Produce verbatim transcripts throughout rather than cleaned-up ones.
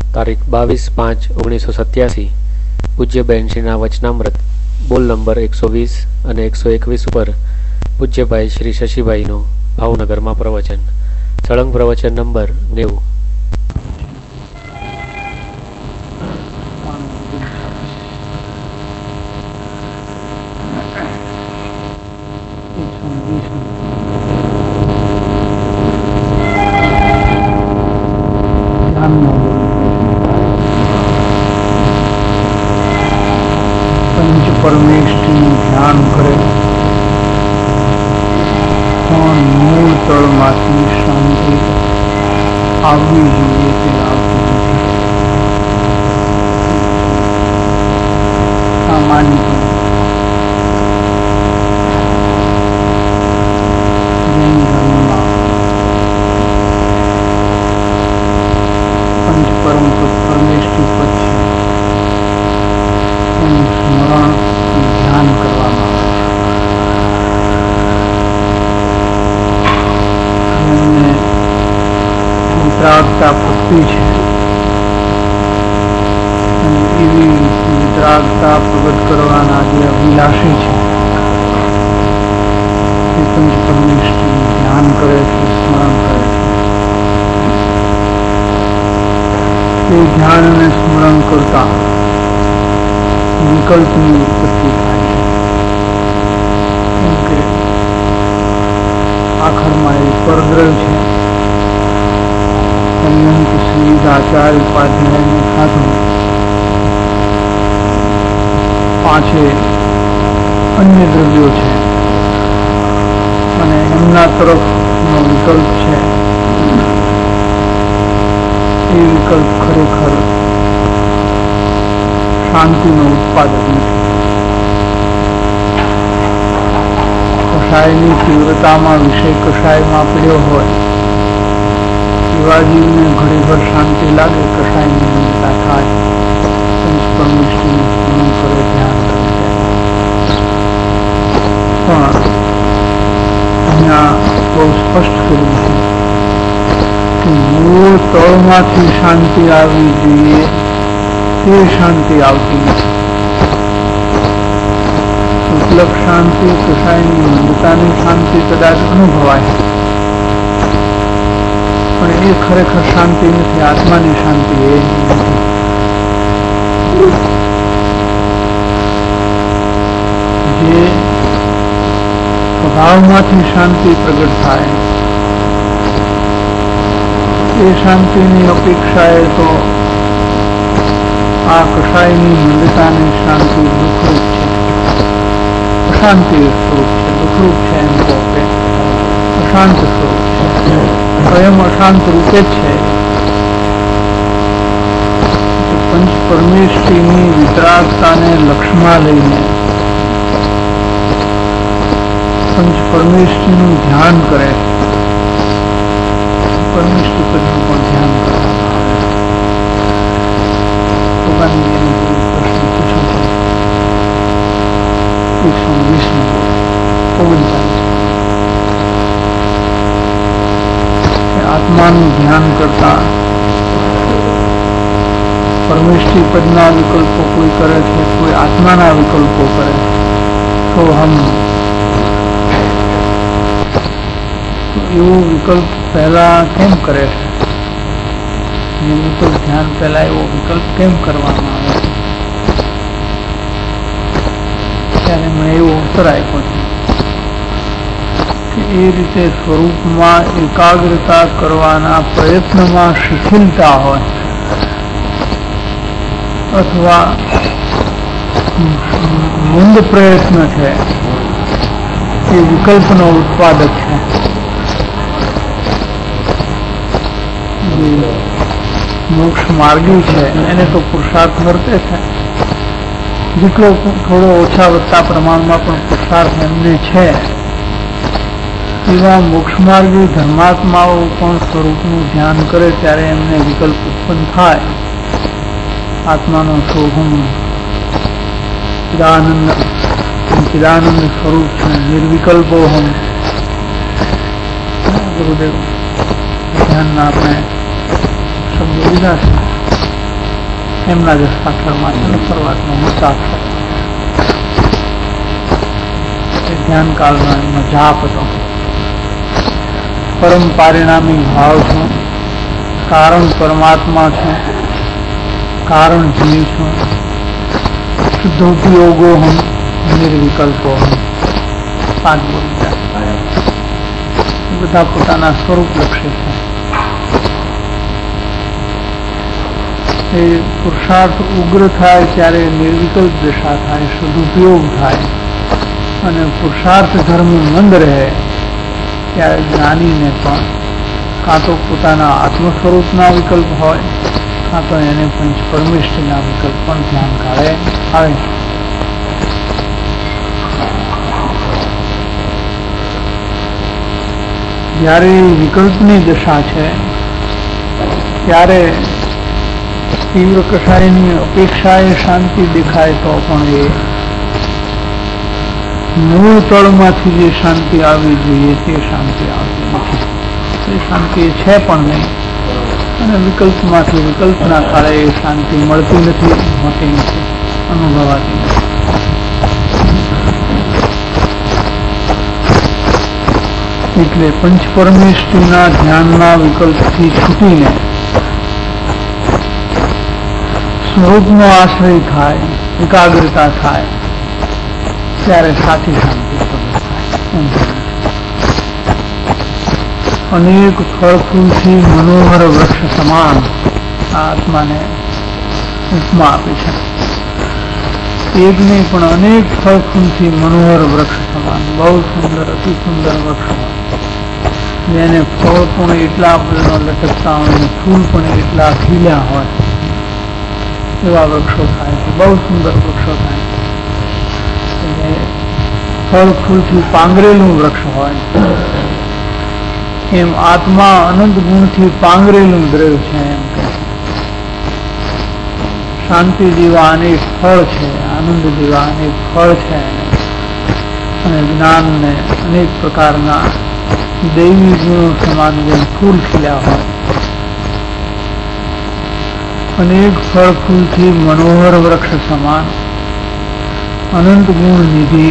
તારીખ બાવીસ પાંચ ઓગણીસો સત્યાસી પૂજ્ય બહેનશ્રીના વચનામૃત બોલ નંબર એકસો વીસ અને એકસો એકવીસ ઉપર પૂજ્યભાઈ શ્રી શશીભાઈનું ભાવનગરમાં પ્રવચન. સળંગ પ્રવચન નંબર નેવું. પરમેષ્ઠીનું ધ્યાન કરે પણ મૂળ તળમાંથી શાંતિ આવવી જોઈએ તે આવતી નથી. સામાન્ય જૈન ધર્મમાં પંચ પરમ પરમેષ્ઠી પદ છે એનું સ્મરણ ધ્યાન કરવામાં આવે છે. વિતરાગતા ભક્તિ છે અને એવી વિતરાગતા પ્રગટ કરવાના જે અભિલાષી છે તે પંચ પરમેષ્ઠીનું ધ્યાન કરે છે, સ્મરણ કરે છે. તે ધ્યાન અને સ્મરણ કરતા વિકલ્પની ઉત્પત્તિ થાય છે. કેમ કે આખરમાં એ પરદ્રવ છે. અનંત સુવિધાચાર્ય ઉપાધ્યાયને સાધુ પાંચે અન્ય દ્રવ્યો છે અને એમના તરફનો વિકલ્પ છે. એ વિકલ્પ ખરેખર શાંતિનો ઉત્પાદક નથી. કષાયની તીવ્રતામાં વિષય કષાયમાં પડ્યો હોય એવા જીવને ઘડીભર શાંતિ લાગે, કષાયની નિંદતા થાય. પંચ પરમેષ્ઠીનું સ્મરણ કરે, ધ્યાન કરે. પણ અહીંયા બહુ સ્પષ્ટ કર્યું છે કે મૂળ તળમાંથી શાંતિ આવવી જોઈએ તે શાંતિ આવતી નથી. ઉપલબ્ધ શાંતિ, કષાયની મંદતાની શાંતિ કદાચ અનુભવાય પણ એ ખરેખર શાંતિ નથી. આત્માની શાંતિ એ નથી. જે સ્વભાવમાંથી શાંતિ પ્રગટ થાય એ શાંતિની અપેક્ષાએ તો આ કષાયની મંદતાની શાંતિ દુઃખરૂપ છે. અશાંતિ સ્વરૂપ છે, દુઃખરૂપ છે. એમ કહો કે અશાંત સ્વરૂપ છે. સ્વયં અશાંત રૂપે જ છે. પંચ પરમેષ્ઠીની વિતરાગતાને લક્ષ્યમાં લઈને પંચ પરમેષ્ઠીનું ધ્યાન કરે. પરમેષ્ઠી પદનું પણ ધ્યાન કરવામાં આવે. પોતાની એની પ્રશ્ન પૂછું છું. એકસો વીસ ઓગણચાલીસ આત્માનું ધ્યાન કરતા પરમેષ્ઠી પદના વિકલ્પો કોઈ કરે છે, કોઈ આત્માના વિકલ્પો કરે છે. તો હમ એવો વિકલ્પ પહેલા કેમ કરે છે? એ વિકલ્પ ધ્યાન પહેલા એવો વિકલ્પ કેમ કરવામાં આવે છે? ત્યારે મેં એવો ઉત્તર આપ્યો છે કે એ રીતે સ્વરૂપમાં એકાગ્રતા કરવાના પ્રયત્નમાં શિથિલતા હોય અથવા મંદ પ્રયત્ન છે એ વિકલ્પનો ઉત્પાદક છે. મોક્ષ માર્ગી છે એને તો પુરુષાર્થ વર્તે છે. જેટલો થોડો ઓછા વધતા પ્રમાણમાં પણ પુરુષાર્થ એમને છે એવા મોક્ષમાર્ગી ધર્માત્માઓ પણ સ્વરૂપનું ધ્યાન કરે ત્યારે એમને વિકલ્પ ઉત્પન્ન થાય. આત્માનો શોભમ ચિદાનંદ ચિદાનંદ સ્વરૂપ છે, નિર્વિકલ્પો હમ. ગુરુદેવ ધ્યાનના આપણે શબ્દો લીધા છે. એમના જ હસ્તાક્ષરમાં છે, શરૂઆતનો મુક્તાક્ષર ધ્યાન કાળનો એમનો જાપ હતો. પરમ પારિણામી ભાવ છું, કારણ પરમાત્મા છું, કારણ જીવ છું, શુદ્ધ ઉપયોગો હમ, નિર્વિકલ્પો હમ. પાંચ બોલ બધા પોતાના સ્વરૂપ લક્ષે છે. એ પુરુષાર્થ ઉગ્ર થાય ત્યારે નિર્વિકલ્પ દશા થાય, સદુપયોગ થાય, અને પુરુષાર્થ ધર્મ મંદ રહે ત્યારે જ્ઞાનીને પણ કાં તો પોતાના આત્મ સ્વરૂપના વિકલ્પ હોય, કાં તો એને પંચ પરમેષ્ઠીના વિકલ્પ પણ ધ્યાન કાળે આવે. જ્યારે વિકલ્પની દશા છે ત્યારે તીવ્ર કસાયની અપેક્ષાએ શાંતિ દેખાય તો પણ એ મૂળ તળમાંથી જે શાંતિ આવવી જોઈએ તે શાંતિ આવતી નથી. એ શાંતિ છે પણ નહીં, અને વિકલ્પમાંથી વિકલ્પના કાળે એ શાંતિ મળતી નથી, હોતી નથી, અનુભવાતી નથી. એટલે પંચ પરમેષ્ઠીના ધ્યાનના વિકલ્પથી છૂટીને સ્વરૂપનો આશ્રય થાય, એકાગ્રતા થાય, ત્યારે સાચી શાંતિ થાય. અનેક ફળ ફૂલથી મનોહર વૃક્ષ સમાન આત્માને ઉપમા આપે છે. એક નહીં પણ અનેક ફળ ફૂલથી મનોહર વૃક્ષ સમાન, બહુ સુંદર, અતિ સુંદર વૃક્ષ હોય, જેને ફળ પણ એટલા બધા લટકતા હોય, ફૂલ પણ એટલા ખીલ્યા હોય, એવા વૃક્ષો થાય છે. બહુ સુંદર વૃક્ષો થાય છે. ફળ ફૂલથી પાંગરેલું વૃક્ષ હોય, એમ આત્મા અનંત ગુણથી પાંગરેલું દ્રવ્ય છે. એમ કે શાંતિ જેવા અનેક ફળ છે, આનંદ જેવા અનેક ફળ છે, અને જ્ઞાનને અનેક પ્રકારના દૈવી ગુણો સમાન જેમ ફૂલ ખીલ્યા હોય, અનેક ફળ ફૂલથી મનોહર વૃક્ષ સમાન અનંત ગુણ નિધિ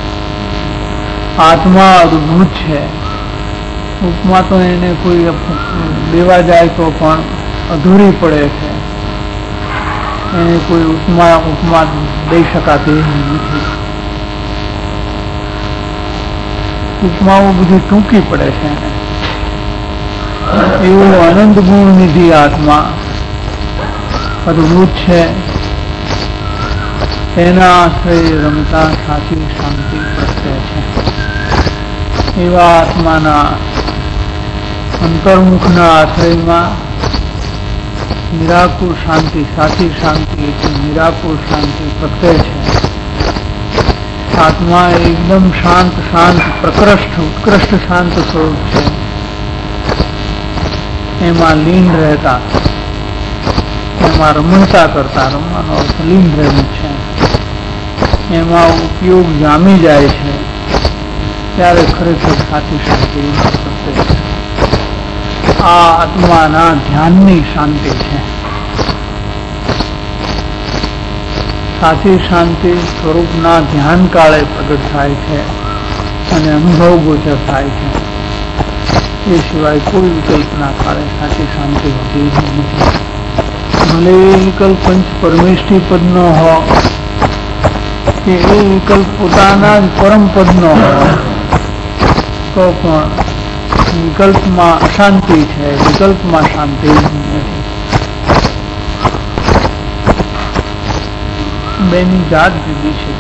આત્મા અદભુત છે. ઉપમા તો એને કોઈ દેવા જાય તો પણ અધૂરી પડે છે, એને કોઈ ઉપમા ઉપમા દઈ શકાતી નથી. ઉપમાઓ બધી ટૂંકી પડે છે. એવું અનંત ગુણ નિધિ આત્મા અદભુત છે. તેના આશ્રય રમતા સાચી શાંતિ પ્રત્યે છે. એવા આત્માના અંતર્મુખના આશ્રયમાં નિરાકુર શાંતિ, સાચી શાંતિ એટલે નિરાકુર શાંતિ પ્રત્યે છે. આત્મા એકદમ શાંત શાંત પ્રકૃષ્ટ ઉત્કૃષ્ટ શાંત સ્વરૂપ છે. એમાં લીન રહેતા, એમાં રમણતા કરતા, રમવાનો અર્થ લીન રહેવું છે, એમાં ઉપયોગ જામી જાય છે, ત્યારે ખરેખર સાચી શાંતિ પ્રત્યે છે. આ આત્માના ધ્યાનની શાંતિ છે. સાચી શાંતિ સ્વરૂપના ધ્યાન કાળે પ્રગટ થાય છે અને અનુભવ ગોચર થાય છે. એ સિવાય કોઈ વિકલ્પના કાળે સાચી શાંતિ હોતી નથી. ભલે એ વિકલ્પ પંચ પરમેષ્ઠી પદનો હો કે એ વિકલ્પ પોતાના જ પરમ પદનો હોય, તો પણ વિકલ્પમાં અશાંતિ છે, વિકલ્પમાં શાંતિ નથી. બેની જાત જુદી છે.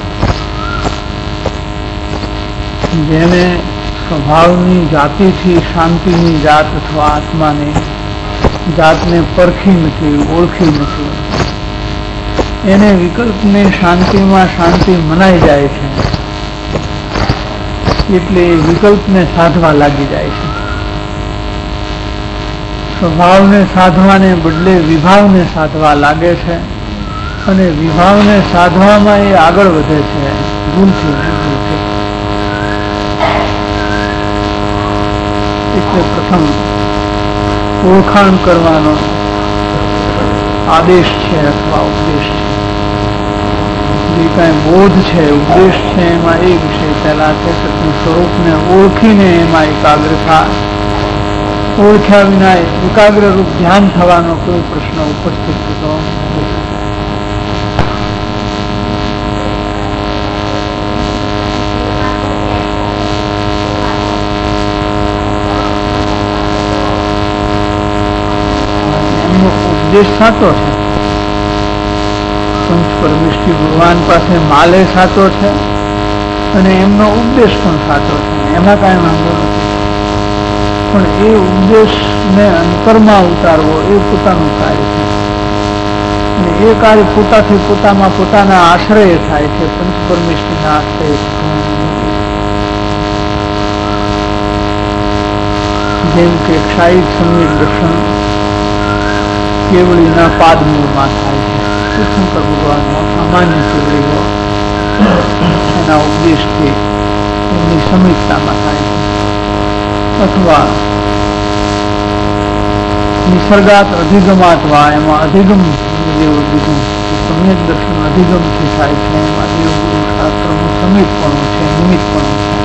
જેને સ્વભાવની જાતિથી શાંતિની જાત અથવા આત્માને જાતને પરખી નથી, ઓળખી નથી, એને વિકલ્પની શાંતિમાં શાંતિ મનાઈ જાય છે, એટલે વિકલ્પને સાધવા લાગી જાય છે. સ્વભાવને સાધવાને બદલે વિભાવને સાધવા લાગે છે, અને વિભાવને સાધવામાં એ આગળ વધે છે, ભૂલથી ભૂલથી. એટલે પ્રથમ ઓળખાણ કરવાનો આદેશ છે અથવા ઉપદેશ છે. જે કાંઈ બોધ છે, ઉપદેશ છે, એમાં એ વિષય પહેલા છે સતનું સ્વરૂપને ઓળખીને એમાં એકાગ્ર થાય. ઓળખ્યા વિના એકાગ્ર રૂપ ધ્યાન થવાનો કોઈ પ્રશ્ન ઉપસ્થિત થતો નથી. એમનો ઉપદેશ સાચો છે. પંચ પરમેષ્ઠી ભગવાન પાસે માલે સાચો છે અને એમનો ઉપદેશ પણ સાચો છે, એમાં કાંઈ વાંધો નથી. પણ એ ઉપદેશને અંતરમાં ઉતારવો એ પોતાનું કાર્ય છે અને એ કાર્ય પોતાથી પોતામાં પોતાના આશ્રય થાય છે, પંચ પરમેષ્ઠીના આશ્રય. જેમ કે ક્ષાયિક સમ્યક દર્શન કેવળીના પાદમૂળમાં થાય છે. શંકર ભગવાનનો સામાન્ય કેવળીઓ એના ઉપદેશથી એમની સમીપતામાં થાય છે. અથવા નિસર્ગાત અધિગમાત્વા એમાં અધિગમ જે અધિગમ સમ્યક દર્શન અધિગમથી થાય છે, એમાં દેવગુરુ શાસ્ત્રનું સમીપપણું છે, નિમિત્તપણું છે.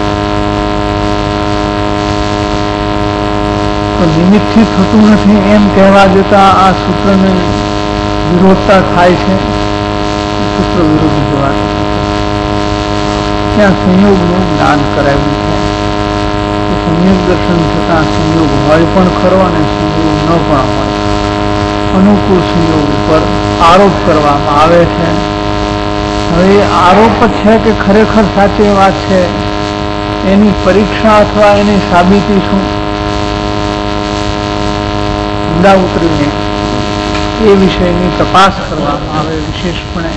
તો નિમિત્તથી થતું નથી એમ કહેવા જતા આ સૂત્રને વિરોધતા થાય છે. સૂત્ર વિરોધી જવા ત્યાં સંયોગનું જ્ઞાન કરાવ્યું છે. સંયોગ દર્શન થતાં સંયોગ હોય પણ ખરો અને સંયોગ ન પણ હોય. અનુકૂળ સંયોગ ઉપર આરોપ કરવામાં આવે છે. હવે એ આરોપ છે કે ખરેખર સાચી વાત છે, એની પરીક્ષા અથવા એની સાબિતી શું, ઊંડા ઉતરીને એ વિષયની તપાસ કરવામાં આવે વિશેષપણે.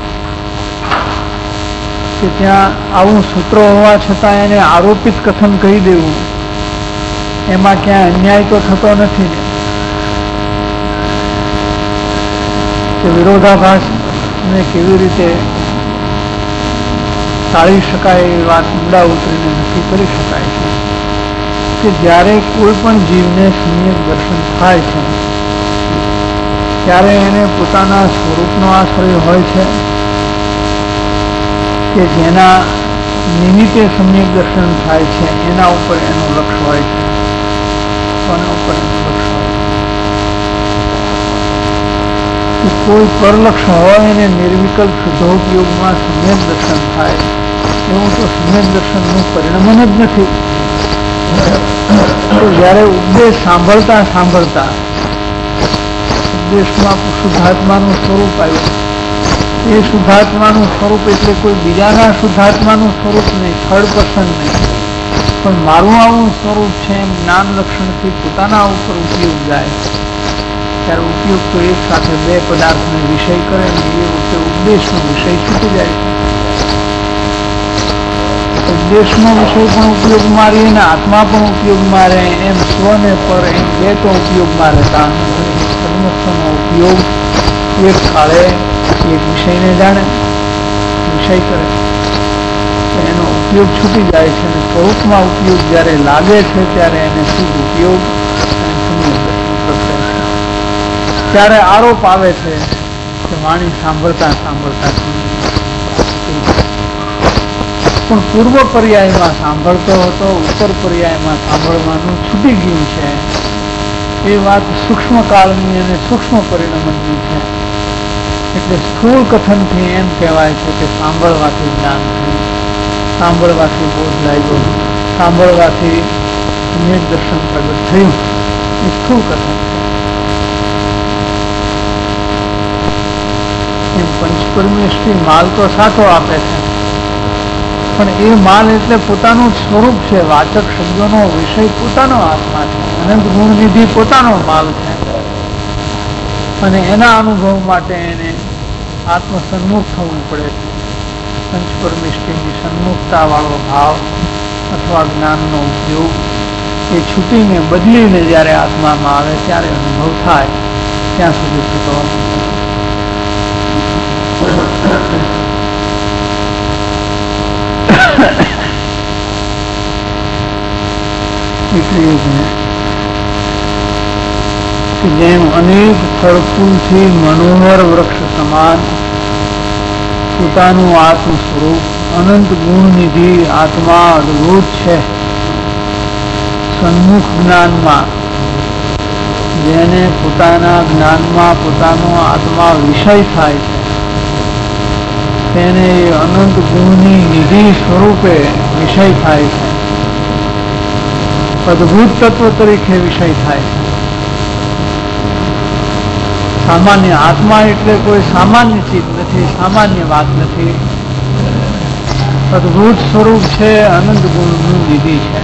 કે ત્યાં આવું સૂત્ર હોવા છતાં એને આરોપિત કથન કહી દેવું, એમાં ક્યાં અન્યાય તો થતો નથી ને. કે વિરોધાભાસને કેવી રીતે ટાળી શકાય એ વાત ઊંડા ઉતરીને નક્કી કરી શકાય છે. કે જ્યારે કોઈ પણ જીવને સમ્યક દર્શન થાય છે ત્યારે એને પોતાના સ્વરૂપનો આશ્રય હોય છે કે જેના નિમિત્તે સમ્યક દર્શન થાય છે એના ઉપર એનું લક્ષ્ય હોય છે. કોના ઉપર એનું લક્ષ્ય હોય છે? કોઈ પરલક્ષ્ય હોય અને નિર્વિકલ્પ શુદ્ધોપયોગમાં સમ્યક દર્શન થાય એવું તો સમ્યક દર્શનનું પરિણમન જ નથી. તો જ્યારે ઉપદેશ સાંભળતા સાંભળતા ઉપદેશમાં શુદ્ધાત્માનું સ્વરૂપ આવ્યું, એ શુદ્ધાત્માનું સ્વરૂપ એટલે કોઈ બીજાના શુદ્ધાત્માનું સ્વરૂપ નહીં, થર્ડ પર્સન નહીં, પણ મારું આવું સ્વરૂપ છે એમ જ્ઞાન લક્ષણથી પોતાના ઉપર ઉપયોગ જાય ત્યારે ઉપયોગ તો એક સાથે બે પદાર્થને વિષય કરે ને એ વખતે ઉપદેશનો વિષય છૂટી જાય છે. ઉપદેશનો વિષય પણ ઉપયોગમાં રહે ને આત્મા પણ ઉપયોગમાં રહે, એમ સ્વને પર એમ બે તો ઉપયોગમાં રહેતા સર્વસ્વનો ઉપયોગ એક કાળે એક વિષયને જાણે, વિષય કરે એનો ઉપયોગ છૂટી જાય છે અને સ્વરૂપમાં ઉપયોગ જ્યારે લાગે છે ત્યારે એને શુદ્ધ ઉપયોગ અને સમ્યક દર્શન કરશે. ત્યારે આરોપ આવે છે કે વાણી સાંભળતા સાંભળતા પણ પૂર્વ પર્યાયમાં સાંભળતો હતો, ઉત્તર પર્યાયમાં સાંભળવાનું છૂટી ગયું છે. એ વાત સૂક્ષ્મ કાળની અને સૂક્ષ્મ પરિણમનની છે. એટલે સ્થૂળ કથનથી એમ કહેવાય છે કે સાંભળવાથી જ્ઞાન થયું, સાંભળવાથી બોધ લાગ્યો, સાંભળવાથી સમ્યક દર્શન પ્રગટ થયું, એ સ્થૂળ કથન છે. એમ પંચપરમેષ્ઠી માલ તો સાચો આપે છે, પણ એ માલ એટલે પોતાનું સ્વરૂપ છે. વાચક શબ્દોનો વિષય પોતાનો આત્મા છે, અનંત ગુણનિધિ પોતાનો માલ છે અને એના અનુભવ માટે એને આત્મસન્મુખ થવું પડે છે. પંચપરમેષ્ઠીની સન્મુખતા વાળો ભાવ અથવા જ્ઞાનનો ઉપયોગ એ છૂટીને બદલીને જ્યારે આત્મામાં આવે ત્યારે અનુભવ થાય, ત્યાં સુધી થતો કે જેમ અનેક ફળફૂલથી મનોહર વૃક્ષ સમાન પોતાનું આત્મ સ્વરૂપ અનંત ગુણ નિધિ આત્મા અદભુત છે. સન્મુખ જ્ઞાનમાં જેને પોતાના જ્ઞાનમાં પોતાનો આત્મા વિષય થાય છે તેને અનંત ગુણની નિધિ સ્વરૂપે વિષય થાય છે. અદભુત તત્વ તરીકે વિષય થાય છે. સામાન્ય આત્મા એટલે કોઈ સામાન્ય ચીજ નથી, સામાન્ય વાત નથી. અદભુત સ્વરૂપ છે, અનંત ગુણનું નિધિ છે.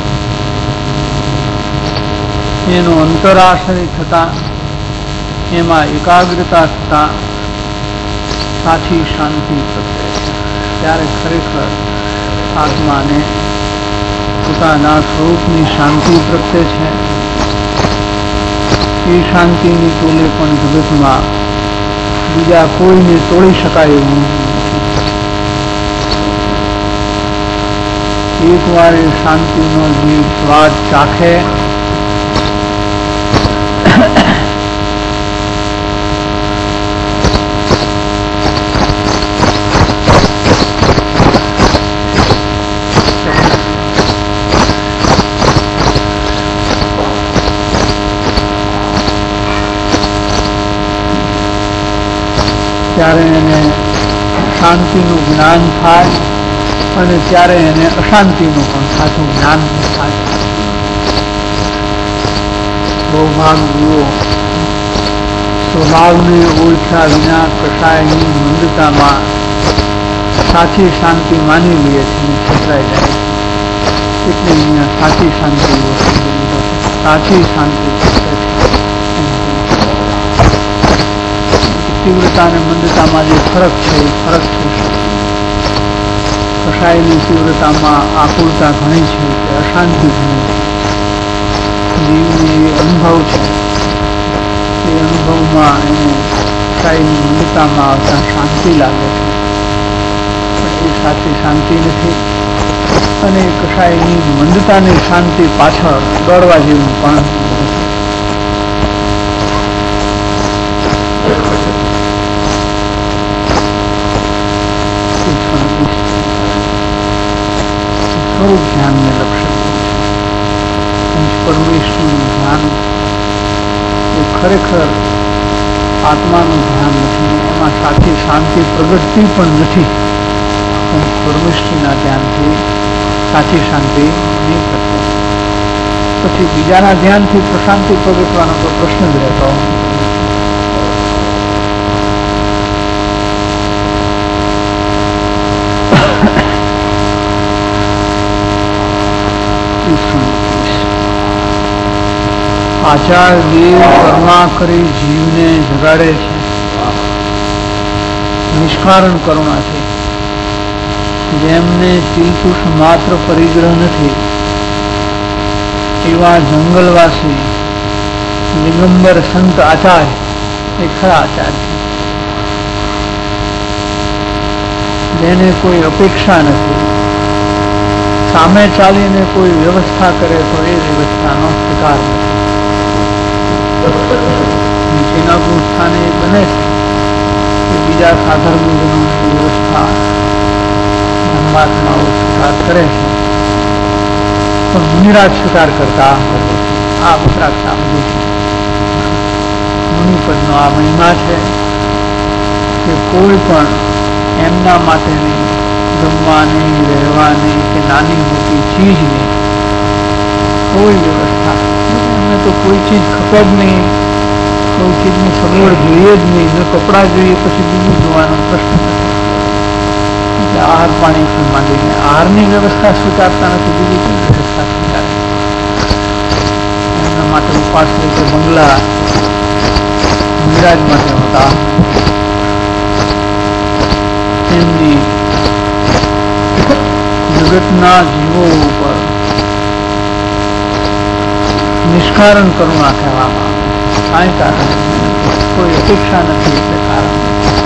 એનો અંતરાશ્રય થતા એમાં એકાગ્રતા થતા સાચી શાંતિ પ્રગટે છે. ત્યારે ખરેખર આત્માને પોતાના સ્વરૂપની શાંતિ પ્રગટે છે. એ શાંતિની તોલે પણ જગતમાં બીજા કોઈને તોડી શકાય એવું નથી. એક વાર એ શાંતિનો જે સ્વાદ ચાખે ત્યારે એને શાંતિનું જ્ઞાન થાય અને ત્યારે એને અશાંતિનું પણ સાચું જ્ઞાન થાય. સૌભાગ્યો સ્વભાવને ઓળખ્યા વિના કશાયની મંદતામાં સાચી શાંતિ માની લે છે અને છેતરાઈ જાય છે. એટલે અહીંયા સાચી શાંતિ સાચી શાંતિ તીવ્રતા અને મંદતામાં જે ફરક છે એ ફરક છે. કશાયની તીવ્રતામાં આકુળતા ઘણી છે કે અશાંતિ ઘણી છે. જીવને એ અનુભવ છે. એ અનુભવમાં એને કશાયની મંદતામાં આવતા શાંતિ લાગે છે. પણ એ સાચી શાંતિ નથી અને કશાયની મંદતાની શાંતિ પાછળ દોડવા જેવું પણ સ્વરૂપ ધ્યાનને લક્ષણ પરમેશ્વરનું ધ્યાન એ ખરેખર આત્માનું ધ્યાન નથી. એમાં સાચી શાંતિ પ્રગટતી પણ નથી. પરમેશ્વરના ધ્યાનથી સાચી શાંતિ નહીં પ્રગટે. પછી બીજાના ધ્યાનથી પ્રશાંતિ પ્રગટવાનો તો પ્રશ્ન જ રહેતો. આચાર દેવ કર્મા કરી જીવને જગાડે છે નિષ્કારણ કરુણાથી. જેમને તિલતુષ માત્ર પરિગ્રહ નથી એવા જંગલવાસી દિગંબર સંત આચાર્ય એ ખરા આચાર્ય છે. જેને કોઈ અપેક્ષા નથી, સામે ચાલીને કોઈ વ્યવસ્થા કરે તો એ વ્યવસ્થાનો સ્વીકાર નથી. નીચેના સ્થાને એ બને છે કે બીજા સાધર્મજનોની વ્યવસ્થા ધર્માત્માઓ સ્વીકાર કરે છે પણ મુનિરાજ સ્વીકાર કરતા આ વપરાક્ષા બધું છે. મુનિપદનો આ મહિમા છે કે કોઈ પણ એમના માટેની જમવાની રહેવાની કે નાની મોટી ચીજની કોઈ વ્યવસ્થા એમને તો કોઈ ચીજ ખપે જ નહીં, કોઈ ચીજની સગવડ જોઈએ જ નહીં. જો કપડાં જોઈએ પછી બીજું જોવાનો પ્રશ્ન નથી. એટલે આહાર પાણીથી માંડીને આહારની વ્યવસ્થા સ્વીકારતા નથી, બીજી કોઈ વ્યવસ્થા સ્વીકારે. એમના માટે ઉપાશ્રય કે બંગલા મુનિરાજ માટે હતા. એમની જગતના જીવો ઉપર નિષ્કારણ કરુણા કહેવામાં આવે છે. કાંઈ કારણ કોઈ અપેક્ષા નથી એટલે કારણ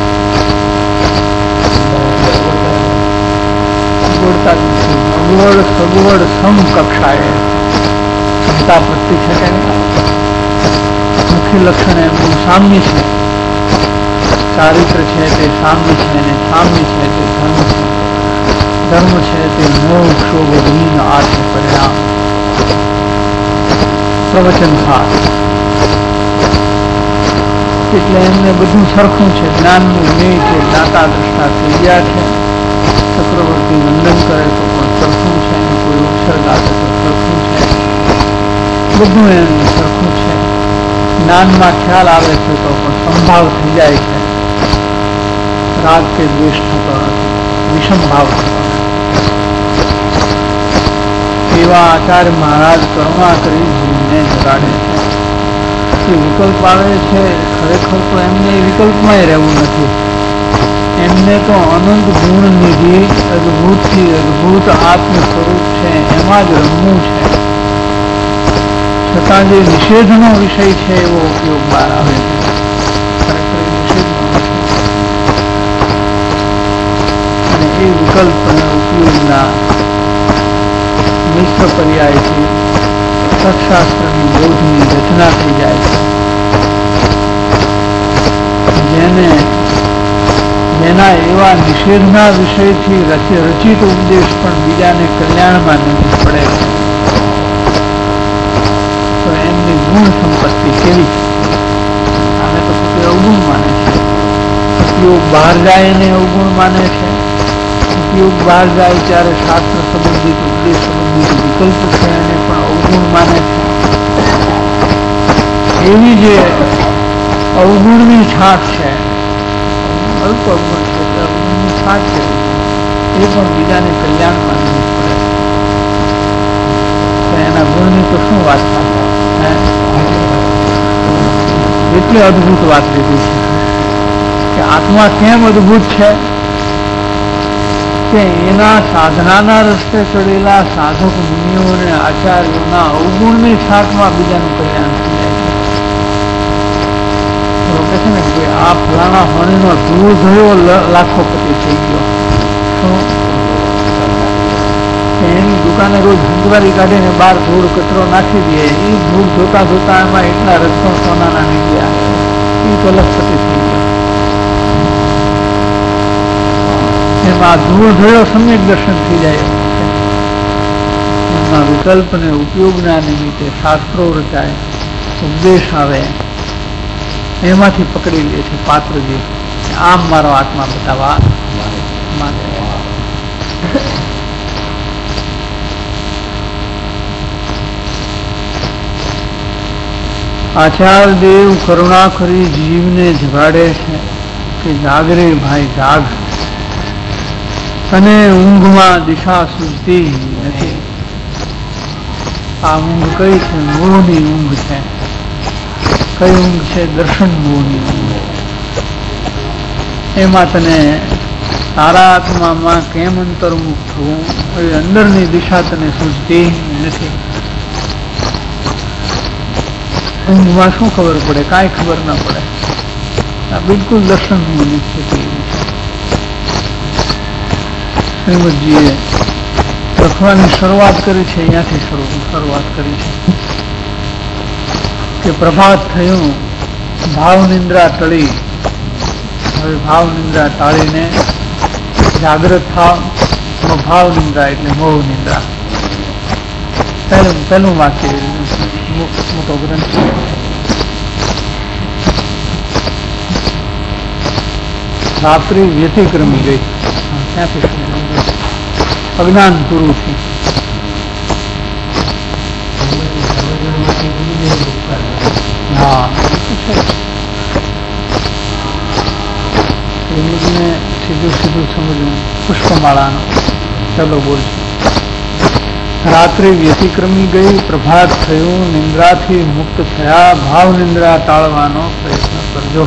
સગવડતા જ નથી. સગવડ સગવડ સમ કક્ષાએ ક્ષમતા પ્રતિ છે કે મુખ્ય લક્ષણ એમનું સામ્ય છે, ચારિત્ર છે તે સામ્ય છે, અને સામ્ય છે તે ધર્મ છે, ધર્મ છે તે મોક્ષો બદલીન આત્મ પરિણામ પ્રવચન થાય. એટલે એમને બધું સરખું છે. જ્ઞાનનું જ્ઞેય છે, દાતા દ્રષ્ટા થઈ ગયા છે. ચક્રવર્તી વંદન કરે તો પણ સરખું છે, કોઈ ઉત્સર્ગ આપે તો સરખું છે, બધું એનું સરખું છે. જ્ઞાનમાં ખ્યાલ આવે છે તો પણ સંભાવ થઈ જાય છે, રાગ કે દ્વેષ થતો નથી, વિષમ ભાવ થતો નથી. એવા આચાર્ય મહારાજ કરુણા કરી જીવને જગાડે છે. એ વિકલ્પ આવે છે, ખરેખર તો એમને વિકલ્પમાં રહેવું નથી. એમને તો અનંત ગુણ નિધિ અદભુતથી અદભુત આત્મ સ્વરૂપ છે, એમાં જ રમવું છે. છતાં જે નિષેધનો વિષય છે એવો ઉપયોગ બહાર આવે છે. ખરેખર નિષેધનો અને એ વિકલ્પ ઉપયોગના મિશ્ર પર્યાયથી સત્શાસ્ત્રની બોધની રચના થઈ જાય છે. જેને જેના એવા નિષેધના વિષયથી રચિત ઉપદેશ પણ બીજાને કલ્યાણમાં નથી પડે તો એમની ગુણ સંપત્તિ કેવી છે? આને તો પોતે અવગુણ માને છે. ઉપયોગ બહાર જાય એને અવગુણ માને છે. ઉપયોગ બહાર જાય ત્યારે શાસ્ત્ર સંબંધિત ઉપદેશ સંબંધિત વિકલ્પ છે એને પણ અવગુણ માને છે. એવી જે અવગુણની છાપ છે, અલ્પ અવગુણ છે, અવગુણની છાપ છે, એ પણ બીજાને કલ્યાણમાં નહીં પડે તો એના ગુણની તો શું વાત થાય? એટલી અદભુત વાત લીધી છે કે આત્મા કેમ અદભુત છે કે એના સાધનાના રસ્તે ચડેલા સાધક મુનિઓ અને આચાર્યોના અવગુણની છાપમાં બીજાનું કલ્યાણ થઈ જાય છે. કહે છે ને કે આ ફલાણા હોણીનો ધૂળ થયો લાખોપતિ થઈ ગયો. શું એની દુકાને રોજ હંજવારી કાઢીને બહાર ધૂળ કચરો નાખી દે, એ ધૂળ જોતા જોતા એમાં એટલા રજકો સોનાના નીકળ્યા, એ તો લખપતિ થઈ ગયો. એમાં ધૂળ થયો સમ્યક દર્શન થઈ જાય. એમાં વિકલ્પ ને ઉપયોગના નિમિત્તે શાસ્ત્રો રચાય, ઉપદેશ આવે, એમાંથી પકડી લે છે પાત્રજી. આમ મારો આત્મા બતાવવા માંગે. આચાર્ય દેવ કરુણા કરી જીવને જગાડે છે કે જાગરે ભાઈ જાગ, અને ઊંઘમાં દિશા સૂઝતી નથી. આ ઊંઘ કઈ છે? મોહની ઊંઘ છે. કઈ ઊંઘ છે? દર્શન મોહની ઊંઘ. એમાં તને તારા આત્મામાં કેમ અંતર્મુખ થવું એ અંદરની દિશા તને સૂઝતી નથી. ઊંઘમાં શું ખબર પડે? કાંઈ ખબર ના પડે. આ બિલકુલ દર્શન મોહની સ્થિતિ છે. શ્રીમદજીએ લખવાની શરૂઆત કરી છે, અહીંયાથી શરૂઆત કરી છે કે પ્રભાત થયું, ભાવ નિંદ્રા ટળી. હવે ભાવ નિંદ્રા ટાળીને જાગ્રત થાવ. ભાવ નિંદ્રા એટલે મોહ નિંદ્રા. પહેલું પહેલું વાક્ય મોટો ગ્રંથ છે. રાત્રિ વ્યતિક્રમી ગઈ. ત્યાંથી અજ્ઞાન પૂરું થયું. હા સીધું સીધું સમજવું. પુષ્પમાળાનો ચલો બોલ. રાત્રિ વ્યતિક્રમી ગઈ, પ્રભાત થયું, નિંદ્રાથી મુક્ત થયા, ભાવ નિંદ્રા ટાળવાનો પ્રયત્ન કરજો.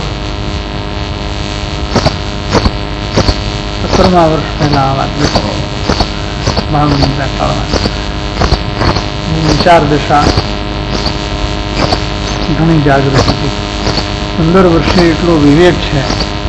સત્તરમા વર્ષ પહેલા આ વાત લખો. ભાવ નિંદ્રા ટાળવાની વિચાર દશા ઘણી જાગૃત હતી. પંદર વર્ષે એટલો વિવેક છે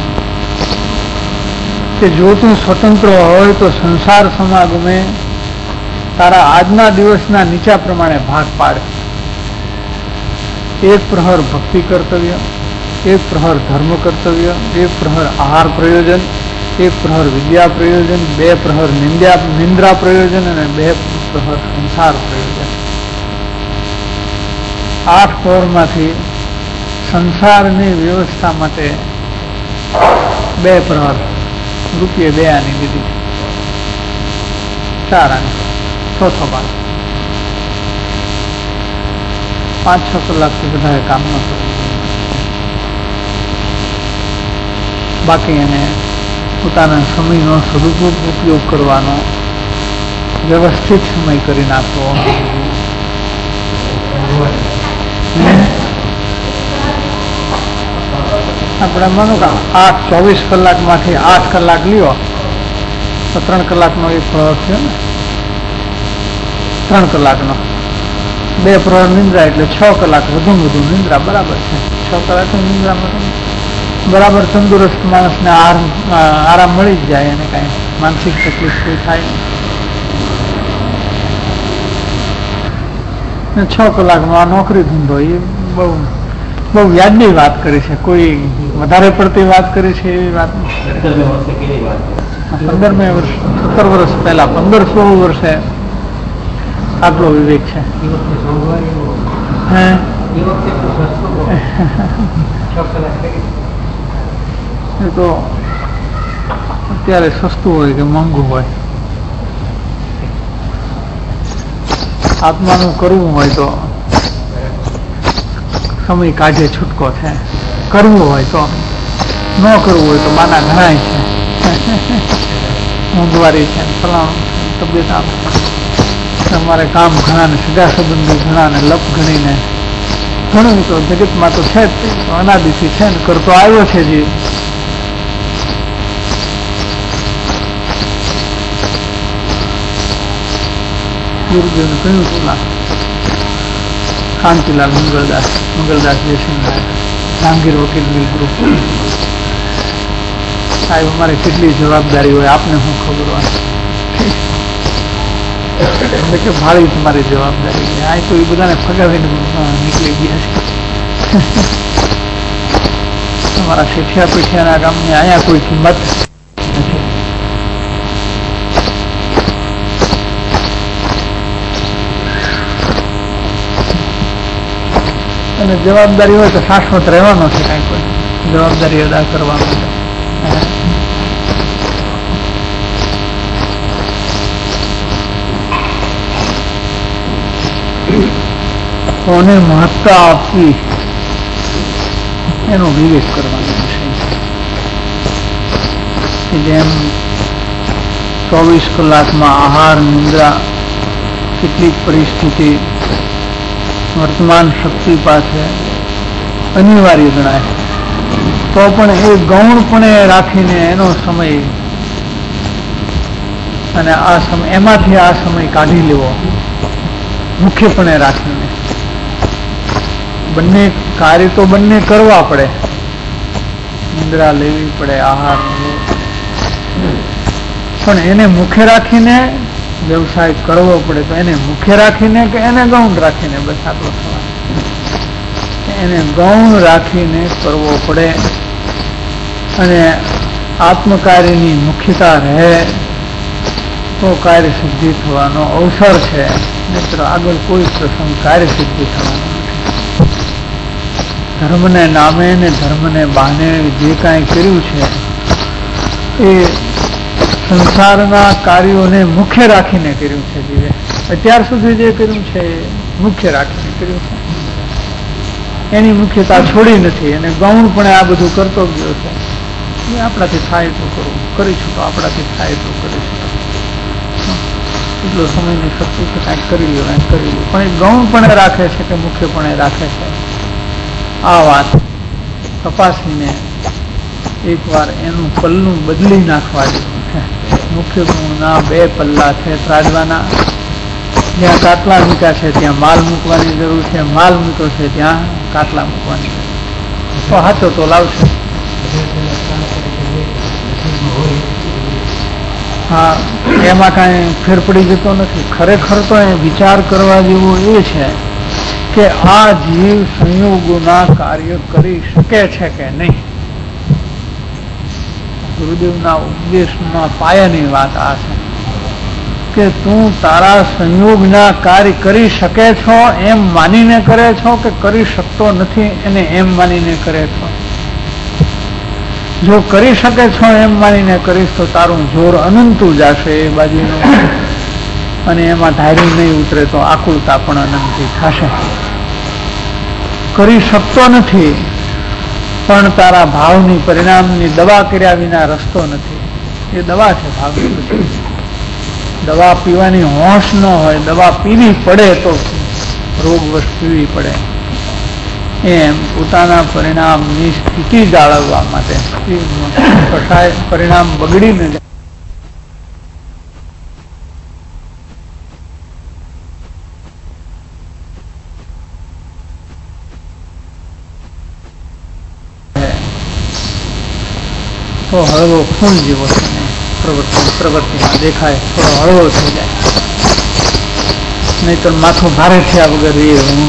કે જો તું સ્વતંત્ર હોય તો સંસાર સમાગમે તારા આજના દિવસના નીચા પ્રમાણે ભાગ પાડે. એક પ્રહર ભક્તિ કર્તવ્ય, એક પ્રહર ધર્મ કર્તવ્ય, એક પ્રહર આહાર પ્રયોજન, એક પ્રહર વિદ્યા પ્રયોજન, બે પ્રહર નિંદ્યા નિંદ્રા પ્રયોજન અને બે પ્રહર સંસાર પ્રયોજન. આઠ પ્રહરમાંથી સંસારની વ્યવસ્થા માટે બે પ્રહર રૂપિયે બે આની દીધી, ચાર આની, ચોથો ભાગ. પાંચ છ કલાકથી બધા કામ ન કરવું, બાકી એને પોતાના સમયનો સદુપયોગ કરવાનો, વ્યવસ્થિત સમય કરી નાખવો. આપણે માનો કે આઠ ચોવીસ કલાકમાંથી આઠ કલાક લ્યો તો ત્રણ કલાકનો એક પ્રહર છે ને, ત્રણ કલાકનો બે પ્રહર નિંદ્રા એટલે છ કલાક વધુ વધુ નિંદ્રા બરાબર છે. છ કલાકની નિંદ્રામાં બરાબર તંદુરસ્ત માણસને આરામ આરામ મળી જ જાય, એને કાંઈ માનસિક તકલીફ કોઈ થાય નહીં. છ કલાકનો આ નોકરી ધંધો એ બહુ બહુ વ્યાજની વાત કરી છે, કોઈ વધારે પડતી વાત કરી છે એવી વાત પંદરમે વર્ષ સત્તર વર્ષ પહેલા પંદર સોળ વર્ષે આટલો વિવેક છે. હે એ તો અત્યારે સસ્તું હોય કે મોંઘું હોય, આત્માનું કરવું હોય તો સમય કાઢે છૂટકો છે, કરવું હોય તો, ન કરવું હોય તો બાના ઘણા છે, મોંઘવારી છે, ફલાણું તબિયત આવે, તમારે કામ ઘણા ને સગા સંબંધી ઘણા ને લપ ગણીને ઘણું તો જગતમાં તો છે જ, અનાદિથી છે ને કરતો આવ્યો છે જીવ. ગુરુદેવને કહ્યું હતું ના શાંતિલાલ મંગળદાસ મંગળદાસ જયસિંહ જામગીર વકીલ મિલ ગ્રુપ, સાહેબ અમારે કેટલી જવાબદારી હોય આપને શું ખબર હોય કે ભાળી તમારી જવાબદારી. આ તો એ બધાને ફગાવીને નીકળી ગયા છે. તમારા શેઠિયા પીઠિયાના ગામની અહીંયા કોઈ કિંમત નથી. અને જવાબદારી હોય તો શાશ્વત રહેવાનો છે, કાંઈ કોઈ જવાબદારી અદા કરવાનો છે. કોને મહત્તા આપવી એનો વિવેક કરવાનો છે. જેમ ચોવીસ કલાકમાં આહાર નિંદ્રા કેટલીક પરિસ્થિતિ વર્તમાન શક્તિ પાસે અનિવાર્ય ગણાય, તો પણ એ ગૌણપણે રાખીને એનો સમય અને આ સમય એમાંથી આ સમય કાઢી લેવો, મુખ્યપણે રાખીને. બંને કાર્ય તો બંને કરવા પડે, નિંદ્રા લેવી પડે, આહાર લેવો, પણ એને મુખ્ય રાખીને વ્યવસાય કરવો પડે તો એને મુખ્ય રાખીને કે એને ગૌણ રાખીને, બસ આટલો સવાલ. એને ગૌણ રાખીને કરવો પડે અને આત્મકાર્યની મુખ્યતા રહે તો કાર્ય સિદ્ધિ થવાનો અવસર છે, નહીતર આગળ કોઈ પ્રસંગ કાર્ય સિદ્ધિ થવાનો નથી. ધર્મને નામે ને ધર્મને બહાને જે કાંઈ કર્યું છે એ સંસારના કાર્યોને મુખ્ય રાખીને કર્યું છે જીવે. અત્યાર સુધી જે કર્યું છે એ મુખ્ય રાખીને કર્યું છે, એની મુખ્યતા છોડી નથી. અને ગૌણપણે આ બધું કરતો ગયો છે. એ આપણાથી થાય તો કરવું, કરીશું તો આપણાથી થાય તો કરીશું, એટલો સમયની શક્તિ છે કાંઈક કરી લ્યો કાંઈક કરી લ્યો, પણ એ ગૌણપણે રાખે છે કે મુખ્યપણે રાખે છે, આ વાત તપાસીને એકવાર એનું પલ્લું બદલી નાખવા જેવું છે. મુખ્ય ગુણના બે પલ્લા છે ત્રાજવાના, જ્યાં કાટલા મૂક્યા છે ત્યાં માલ મૂકવાની જરૂર છે, માલ મૂક્યો છે ત્યાં કાટલા મૂકવાની જરૂર છે. તો હાથો તો લાવશે. હા, એમાં કાંઈ ફેર પડી જતો નથી. ખરેખર તો એ વિચાર કરવા જેવો એ છે કે આ જીવ સંયોગોના કાર્ય કરી શકે છે કે નહીં. ગુરુદેવના ઉપદેશમાં પાયાની વાત આ છે કે તું તારા સંયોગના કાર્ય કરી શકે છો એમ માનીને કરે છો કે કરી શકતો નથી એને એમ માનીને કરે છો. જો કરી શકે છો એમ માનીને કરીશ તો તારું જોર અનંતું જશે એ બાજુનું, અને એમાં ધાર્યું નહીં ઉતરે તો આકુલતા પણ અનંતી થશે. કરી શકતો નથી પણ તારા ભાવની પરિણામની દવા કર્યા વિના રસ્તો નથી. એ દવા છે ભાવની. દવા પીવાની હોશ ન હોય, દવા પીવી પડે તો રોગવશ પીવી પડે. એમ પોતાના પરિણામની સ્થિતિ જાળવવા માટે પરિણામ બગડીને જાય તો હળવો ખૂન જેવો છે, પ્રવૃત્તિ પ્રવૃત્તિમાં દેખાય થોડો હળવો થઈ જાય. નહીં તો માથું ભારે થયા વગર એ હું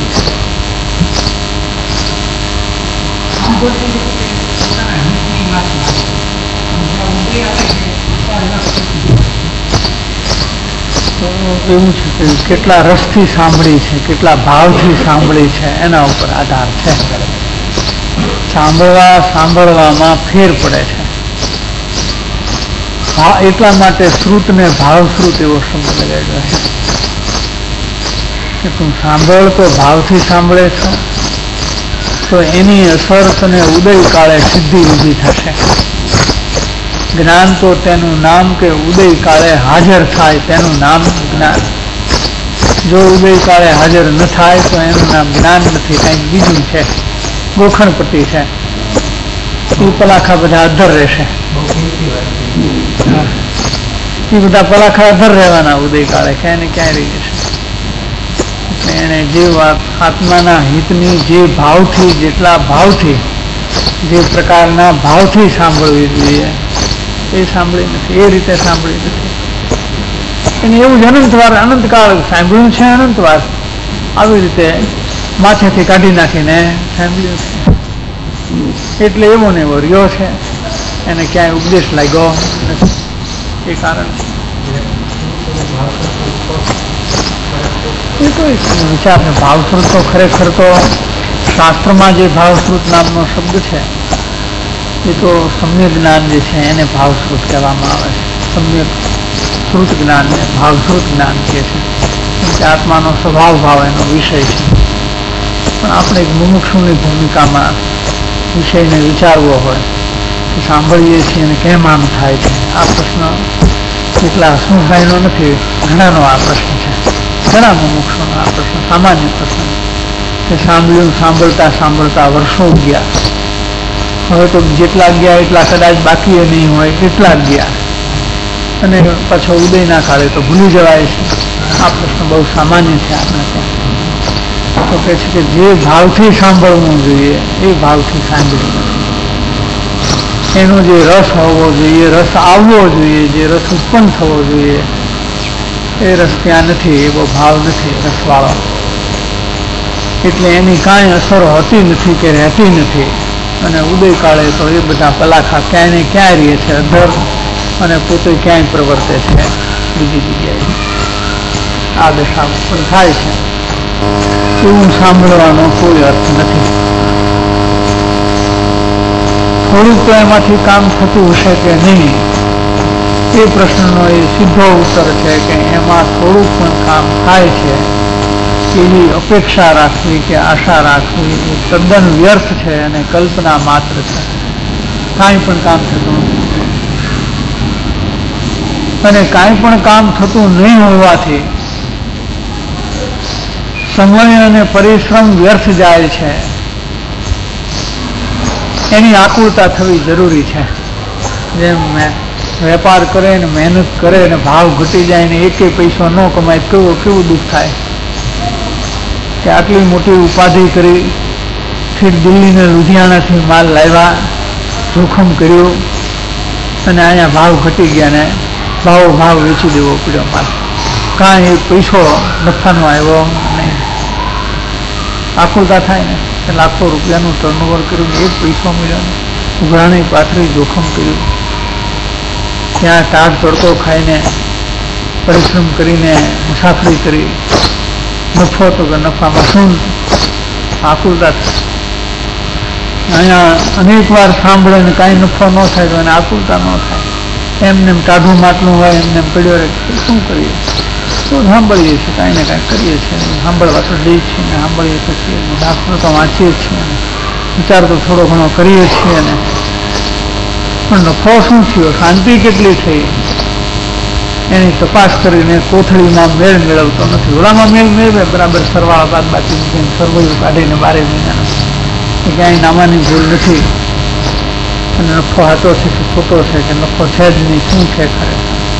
એવું છે કે કેટલા રસથી સાંભળી છે, કેટલા ભાવથી સાંભળી છે એના ઉપર આધાર છે. સાંભળવા સાંભળવામાં ફેર પડે છે. હા, એટલા માટે શ્રુતને ભાવશ્રુત એવો શબ્દ લગાડ્યો છે કે તું સાંભળ તો ભાવથી સાંભળે છો તો એની અસર તને ઉદય કાળે સિદ્ધિ ઊભી થશે. જ્ઞાન તો તેનું નામ કે ઉદય કાળે હાજર થાય તેનું નામ જ્ઞાન. જો ઉદય કાળે હાજર ન થાય તો એનું નામ જ્ઞાન નથી, કંઈક બીજું છે, ગોખણપટ્ટી છે. એ પલાખા બધા અધર રહેશે. એ બધા પલાખા અધર રહેવાના ઉદય કાળે, ક્યાંય ને ક્યાંય રહી જશે. એટલે એને જે વાત આત્માના હિતની જે ભાવથી, જેટલા ભાવથી, જે પ્રકારના ભાવથી સાંભળવી જોઈએ એ સાંભળી નથી, એ રીતે સાંભળી નથી. એને એવું જ અનંતવાર અનંતકાળ સાંભળ્યું છે, અનંતવાર આવી રીતે માથેથી કાઢી નાખીને સાંભળ્યું છે. એટલે એવો ને એવો રહ્યો છે, એને ક્યાંય ઉપદેશ લાગ્યો નથી. એ કારણ એ તો વિચાર ને ભાવશ્રુત તો ખરેખર તો શાસ્ત્રમાં જે ભાવશ્રુત નામનો શબ્દ છે એ તો સમ્યક જ્ઞાન જે છે એને ભાવશ્રુત કહેવામાં આવે છે. સમ્યક શ્રુત જ્ઞાનને ભાવશ્રુત જ્ઞાન કહે છે. આત્માનો સ્વભાવ ભાવ એનો વિષય છે. પણ આપણે એક મુમુક્ષુની ભૂમિકામાં વિષયને વિચારવો હોય કે સાંભળીએ છીએ અને કેમ આમ થાય છે, આ પ્રશ્ન એટલા હસમુખભાઈનો નથી, ઘણાનો આ પ્રશ્ન છે. ઘણા મુમુક્ષુનો આ પ્રશ્ન સામાન્ય પ્રશ્ન કે સાંભળ્યું સાંભળતા સાંભળતા વર્ષો ગયા, હવે તો જેટલા ગયા એટલા કદાચ બાકી નહીં હોય, એટલા જ ગયા, અને પાછો ઉદયના કાળે તો ભૂલી જવાય છે. આ પ્રશ્ન બહુ સામાન્ય છે. આપણે તો કહે છે કે જે ભાવથી સાંભળવું જોઈએ એ ભાવથી સાંભળવું નથી. એનો જે રસ હોવો જોઈએ, રસ આવવો જોઈએ, જે રસ ઉત્પન્ન થવો જોઈએ એ રસ ત્યાં નથી, એવો ભાવ નથી રસવાળો. એટલે એની કાંઈ અસર હોતી નથી કે રહેતી નથી. અને ઉદય કાળે તો એ બધા પલાખા ક્યાંય ને ક્યાંય રહે છે અધર, અને પોતે ક્યાંય પ્રવર્તે છે બીજી જગ્યાએ. આ દશા ઉપર થાય છે. એવું સાંભળવાનો કોઈ અર્થ નથી. થોડુંક તો એમાંથી કામ થતું હશે કે નહીં, એ પ્રશ્નનો એ સીધો ઉત્તર છે કે એમાં થોડુંક પણ કામ થાય છે એવી અપેક્ષા રાખવી કે આશા રાખવી એ તદ્દન વ્યર્થ છે અને કલ્પના માત્ર છે. કાંઈ પણ કામ થતું નથી. અને કાંઈ પણ કામ થતું નહીં હોવાથી સમય અને પરિશ્રમ વ્યર્થ જાય છે. એની આકુલતા થવી જરૂરી છે. જેમ વેપાર કરે ને મહેનત કરે ને ભાવ ઘટી જાય ને એકે પૈસો ન કમાય કેવું કેવું દુઃખ થાય કે આટલી મોટી ઉપાધિ કરી, ઠીક દિલ્હી ને લુધિયાણાથી માલ લાવ્યા, જોખમ કર્યું, અને અહીંયા ભાવ ઘટી ગયા ને ભાવ ભાવ વેચી દેવો પડ્યો માલ. કાંઈ એક પૈસો નફાનો આવ્યો નહીં. આકુલતા થાય ને કે લાખો રૂપિયાનું ટર્નઓવર કર્યું, એક પૈસો મળ્યો ને, ઉઘરાણી પાથરી જોખમ કર્યું, ત્યાં તાગ તડકો ખાઈને પરિશ્રમ કરીને મુસાફરી કરી, નફો તો કે નફામાં શું આકુલતા થાય. અહીંયા અનેક વાર સાંભળે ને કાંઈ નફો ન થાય તો એને આકુલતા ન થાય. એમને એમ ટાઢું માટલું હોય એમને એમ પડ્યો રહે, શું કરીએ? તો સાંભળીએ છીએ, કાંઈ ને કાંઈ કરીએ છીએ, સાંભળવા તો દઈએ છીએ ને સાંભળીએ તો છીએ, દાખલો તો વાંચીએ છીએ ને વિચાર તો થોડો ઘણો કરીએ છીએ ને, પણ નફો શું થયો, શાંતિ કેટલી થઈ એની તપાસ કરીને કોથળીમાં મેળ મેળવતો નથી. ઓલામાં મેળ મેળવે બરાબર, સરવાળા બાદ બાકી મૂકીને સરવૈયું કાઢીને બારે મહિનાનો ક્યાંય નામાની ભૂલ નથી. અને નફો હાચો છે કે ખોટો છે કે નફો છે જ નહીં, શું છે ખરેખર.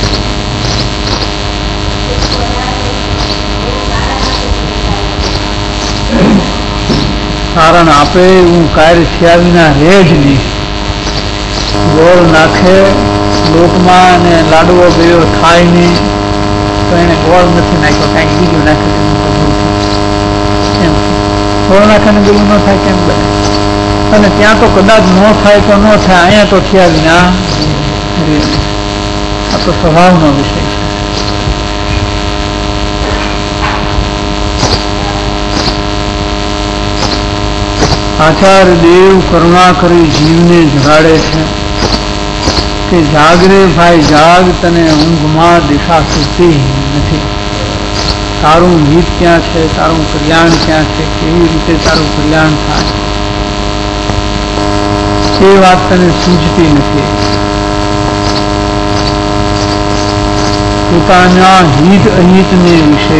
કારણ આપે હું કાર્ય થયા વિના રહે જ નહીં. ગોળ નાખે લોકમાં અને લાડવો ગયો થાય નહીં તો એને ગોળ નથી નાખ્યો, કાંઈક બીજું નાખે એમ. ગોળ નાખે ને બીજું ન થાય કેમ બને? અને ત્યાં તો કદાચ ન થાય તો ન થાય, અહીંયા તો થયા વિના. આ તો સ્વભાવનો વિષય છે. આચાર્ય દેવ કરુણા કરી જીવને જગાડે છે કે જાગરે ભાઈ જાગ, તને ઊંઘમાં દિશા સુધતી નથી. તારું હિત ક્યાં છે, તારું કલ્યાણ ક્યાં છે, કેવી રીતે તારું કલ્યાણ થાય એ વાત તને સૂચતી નથી. પોતાના હિત અહિતને વિશે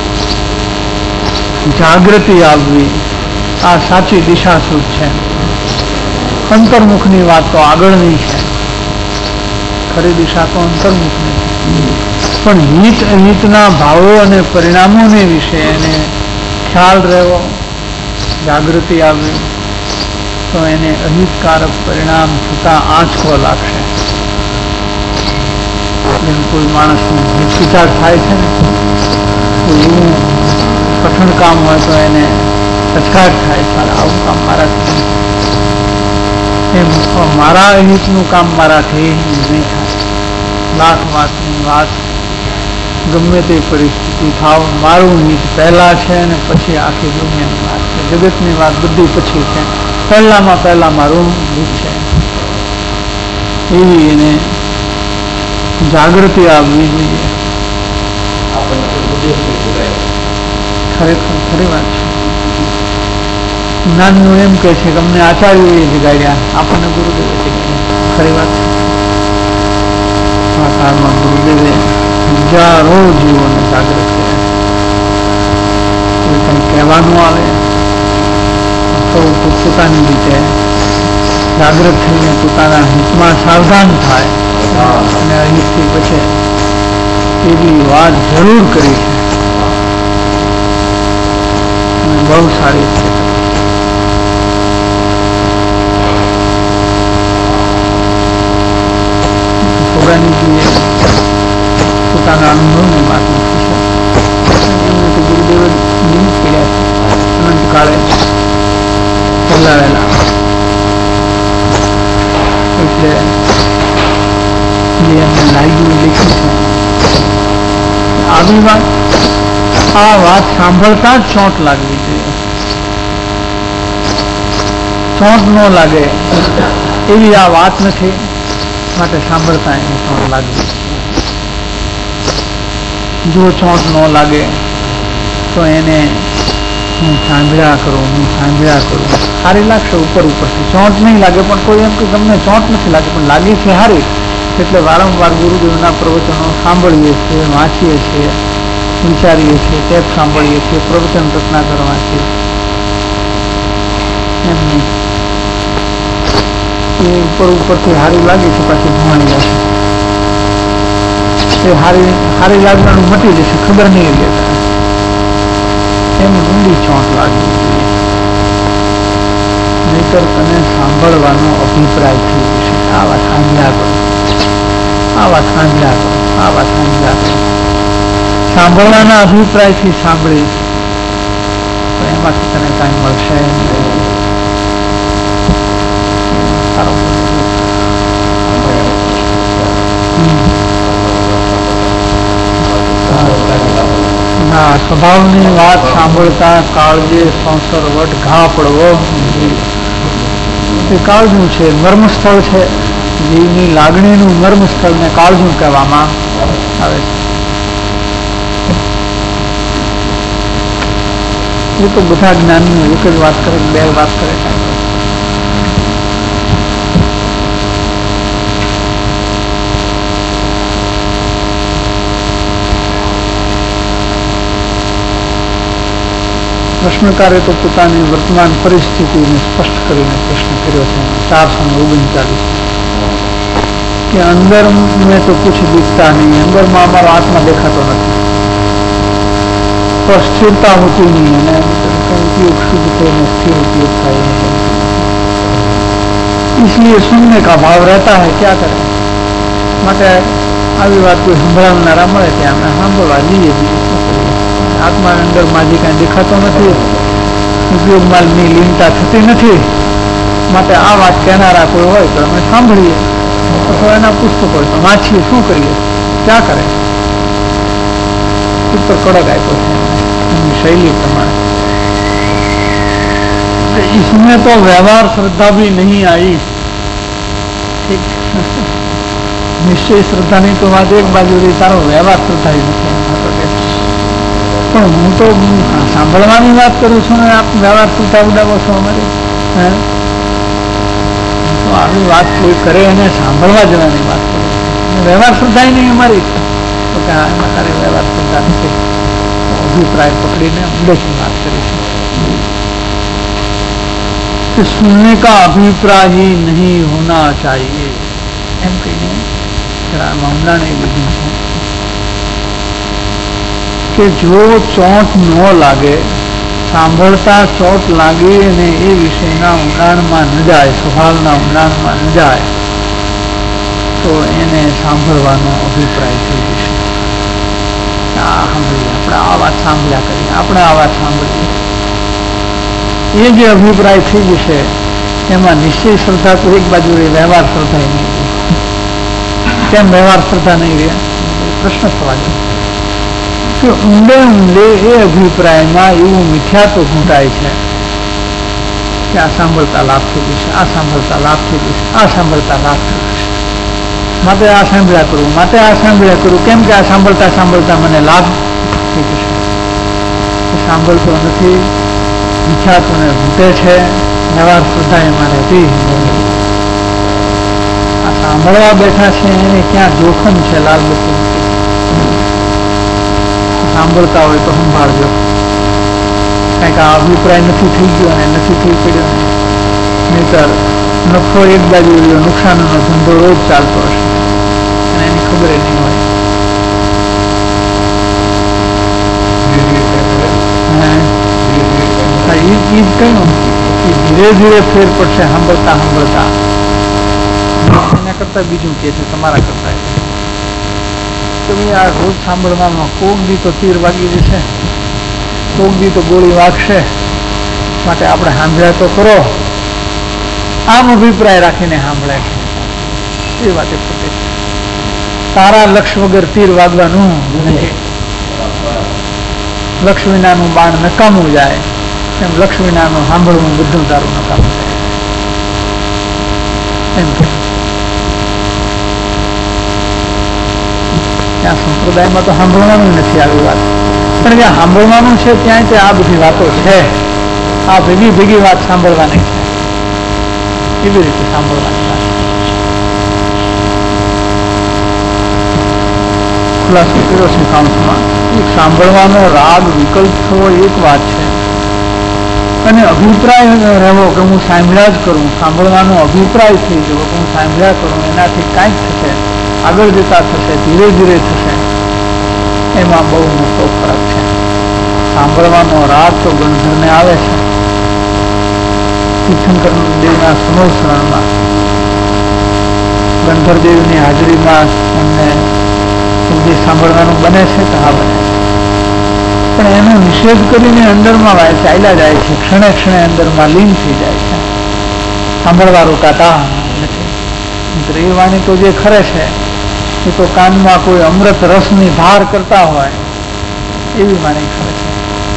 જાગૃતિ આવવી આ સાચી દિશા સૂચ છે. અંતર્મુખની વાત તો આગળની છે, ખરી દિશા તો અંતર્મુખની છે. પણ હિત અહિતના ભાવો અને પરિણામોને વિશે એને ખ્યાલ રહેવો, જાગૃતિ આવવી, તો એને અહિતકારક પરિણામ થતા આંચકો લાગશે. જેમ કોઈ માણસનું વિચાર થાય છે ને, કોઈ એવું કઠણ કામ હોય તો એને અચકાટ થાય, સારા આવું કામ મારાથી એમ મારા અહિતનું કામ મારાથી નહીં થાય. લાખ વાતની વાત ગમે તે પરિસ્થિતિ થાવ, મારું હિત પહેલા છે અને પછી આખી દુનિયાની વાત છે. જગતની વાત બધી પછી છે, પહેલામાં પહેલા મારું હિત છે. એવી એને જાગૃતિ આવવી જોઈએ. ખરેખર ખરી વાત છે. જ્ઞાનીઓ એમ કે છે કે અમને આચાર્યોએ જગાડ્યા, આપણને ગુરુદેવે જગાડ્યા. ખરી વાત છે. આ કાળમાં ગુરુદેવે હજારો જીવોને જાગૃત કર્યા. કોઈ કંઈ કહેવાનું આવે તો પોતાની રીતે જાગૃત થઈને પોતાના હિતમાં સાવધાન થાય અને અહિતથી બચે એવી વાત જરૂર કરી છે અને બહુ સારી છે. સોગાનીજીએ પોતાના અનુભવની વાત નથી છે. એમને તો ગુરુદેવ નિમિત્ત કર્યા છે અનંતકાળે પહેલા વહેલા, એટલે જે એમને લાગ્યું લખ્યું છે. આવી વાત, આ વાત સાંભળતા જ ચોંટ લાગવી જોઈએ. ચોંટ ન લાગે એવી આ વાત નથી, માટે સાંભળતા એને ચોંટ લાગવી. જો ચોંટ ન લાગે તો એને હું સાંભળ્યા કરું, હું સાંભળ્યા કરું, સારી લાગશે ઉપર ઉપરથી. ચોંટ નહીં લાગે, પણ કોઈ એમ કે તમને ચોંટ નથી લાગે પણ લાગી છે સારી, એટલે વારંવાર ગુરુદેવના પ્રવચનો સાંભળીએ છીએ, વાંચીએ છીએ, વિચારીએ છીએ, ટેપ સાંભળીએ છીએ, પ્રવચન રચના કરવા છીએ. એમને એ ઉપર ઉપરથી સારી લાગી છે, પાછી ભણી જશે. એ હારી હારી લાગવાનું મટી જશે, ખબર નહીં રહેતા. એમ ઊંડી ચોંટ લાગવી જોઈએ. નહીતર તને સાંભળવાનો અભિપ્રાય થઈ જશે. આ વાત સાંભળ્યા કરો, આ વાત સાંભળ્યા કરો, આ વાત સાંભળ્યા કરો. સાંભળવાના અભિપ્રાયથી સાંભળીશ તો એમાંથી તને કાંઈ મળશે નહીં. સારો ના સ્વભાવની વાત સાંભળતા કાળજે સંસર વટ ઘા પડવો. એ કાળજું છે, મર્મ સ્થળ છે. જીવની લાગણીનું મર્મ સ્થળને કાળજું કહેવામાં આવે છે. એ તો બધા જ્ઞાનીઓ એક જ વાત કરે, બે વાત કરે. પ્રશ્નકારે તો પોતાની વર્તમાન પરિસ્થિતિને સ્પષ્ટ કરીને પ્રશ્ન કર્યો છે ચારસો ને ઓગણચાલીસ કે અંદર મેં તો કુછ દિખતા નહીં, અંદરમાં અમારો આત્મા દેખાતો નથી, पर स्थिरता होती नहीं है, उपयोग शुद्ध थोड़ा स्थिर उपयोग થાય नहीं, इसलिए सुनने का भाव रहता है. क्या करें માટે આવી વાત કોઈ સંભળાવનારા મળે ત્યાં અમે સાંભળવા જઈએ છીએ. આત્મા અંદર માજી કાંઈ દેખાતો નથી, ઉપયોગ માલની લીનતા થતી નથી, માટે આ વાત કહેનારા કોઈ હોય તો અમે સાંભળીએ અથવા એના પુસ્તકો હોય તો વાંચીએ. શું કરીએ? ક્યાં કરે? ઉપર કડક આપ્યો છે એમની शैली प्रमाण. इसमें तो व्यवहार श्रद्धा भी नहीं आई. ठीक, निश्चय श्रद्धा नहीं तो बात एक बाजू रही, तारो व्यवहार श्रद्धा ही नहीं. પણ હું તો સાંભળવાની વાત કરું છું ને આપ વ્યવહાર શ્રદ્ધા ઉડાવો છો અમારી. તો આવી વાત કોઈ કરે એને સાંભળવા જવાની વાત કરું. વ્યવહાર શ્રદ્ધા નહીં અમારી, તો કે એમાં તારી વ્યવહાર શ્રદ્ધા નથી. अभिप्राय पकड़ीने ઊંડેથી बात करी कि सुनने का अभिप्राय ही नहीं होना चाहिए. एम कहीने जरा मामला ने लीधुं छे कि जो चोट न लागे, सांभळता चोट लागे ने ए विषयना ઊંડાણમાં न जाए, स्वभावना ઊંડાણમાં न जाए तो एने सांभळવાનો अभिप्राय થઈ જશે. આપણે આ વાત સાંભળ્યા કરીએ, આપણે આ વાત સાંભળીએ, એ જે અભિપ્રાય થઈ જશે એમાં નિશ્ચય શ્રદ્ધા તો એક બાજુ રહે, વ્યવહાર શ્રદ્ધા નહીં રહે. કેમ વ્યવહાર શ્રદ્ધા નહીં રહે? પ્રશ્ન થવા જાય કે ઊંડે ઊંડે એ અભિપ્રાયમાં એવું મિથ્યાત્વ ઘૂંટાય છે કે આ સાંભળતા લાભ થઈ જશે, આ સાંભળતા લાભ થઈ જશે, આ સાંભળતા લાભ થઈ જશે, માટે આ સાંભળ્યા કરું, માટે આ સાંભળ્યા કરું. કેમ કે આ સાંભળતા સાંભળતા મને લાભ થઈ જશે. સાંભળતો નથી, મિથ્યાત્વને ઘૂંટે છે, વ્યવહાર શ્રદ્ધા એમાં રહેતી. આ સાંભળવા બેઠા છે એને ક્યાં જોખમ છે? લાલ બત્તી સાંભળતા હોય તો સંભાળજો, કંઈક આ અભિપ્રાય નથી થઈ ગયો અને નથી થઈ પડ્યો, નહીતર નફો એક બાજુ રહ્યો, નુકસાનનો ધંધો રોજ ચાલતો હશે અને એની ખબર નહીં હોય. ધીરે ધીરે ફેર પડશે સાંભળતા સાંભળતા. એના કરતા બીજું કે છે તમારા કરતા કે ભાઈ આ રોજ સાંભળવામાં કોક દી તો તીર વાગી જશે, કોક દી તો ગોળી વાગશે, માટે આપણે સાંભળ્યા તો કરો. આમ અભિપ્રાય રાખીને સાંભળ્યા છે એ વાતે પોતે તારા લક્ષ વગર તીર વાગવાનું નહીં. લક્ષ વિનાનું બાણ નકામું જાય એમ લક્ષ વિનાનું સાંભળવું બધું તારું નકામું જાય એમ. ત્યાં સંપ્રદાયમાં તો સાંભળવાનું નથી આવી વાત, પણ જ્યાં સાંભળવાનું છે ત્યાં તે આ બધી વાતો છે. આ ભેગી ભેગી વાત સાંભળવાની છે, એવી રીતે સાંભળવાની વાત. ખુલાસો કર્યો છે કાઉન્સમાં. એક સાંભળવાનો રાગ વિકલ્પ થવો એક વાત છે, અને અભિપ્રાય રહેવો કે હું સાંભળ્યા જ કરું, સાંભળવાનો અભિપ્રાય થઈ જવો કે હું સાંભળ્યા કરું, એનાથી કાંઈક થશે, આગળ જતા થશે, ધીરે ધીરે થશે, એમાં બહુ મોટો ફરક છે. સાંભળવાનો રાગ તો ગણધરને આવે છે. તીર્થંકર દેવના સમોસરણમાં ગણધર દેવની હાજરીમાં એમને સંગીત સાંભળવાનું બને છે કે હા બને છે. પણ એનો નિષેધ કરીને અંદરમાં ચાલ્યા જાય છે, ક્ષણે ક્ષણે અંદરમાં લીન થઈ જાય છે. સાંભળવા રોકાતા નથી. એ વાણી તો જે ખરે છે એ તો કાનમાં કોઈ અમૃત રસની ધાર કરતા હોય એવી વાણી ખરે છે.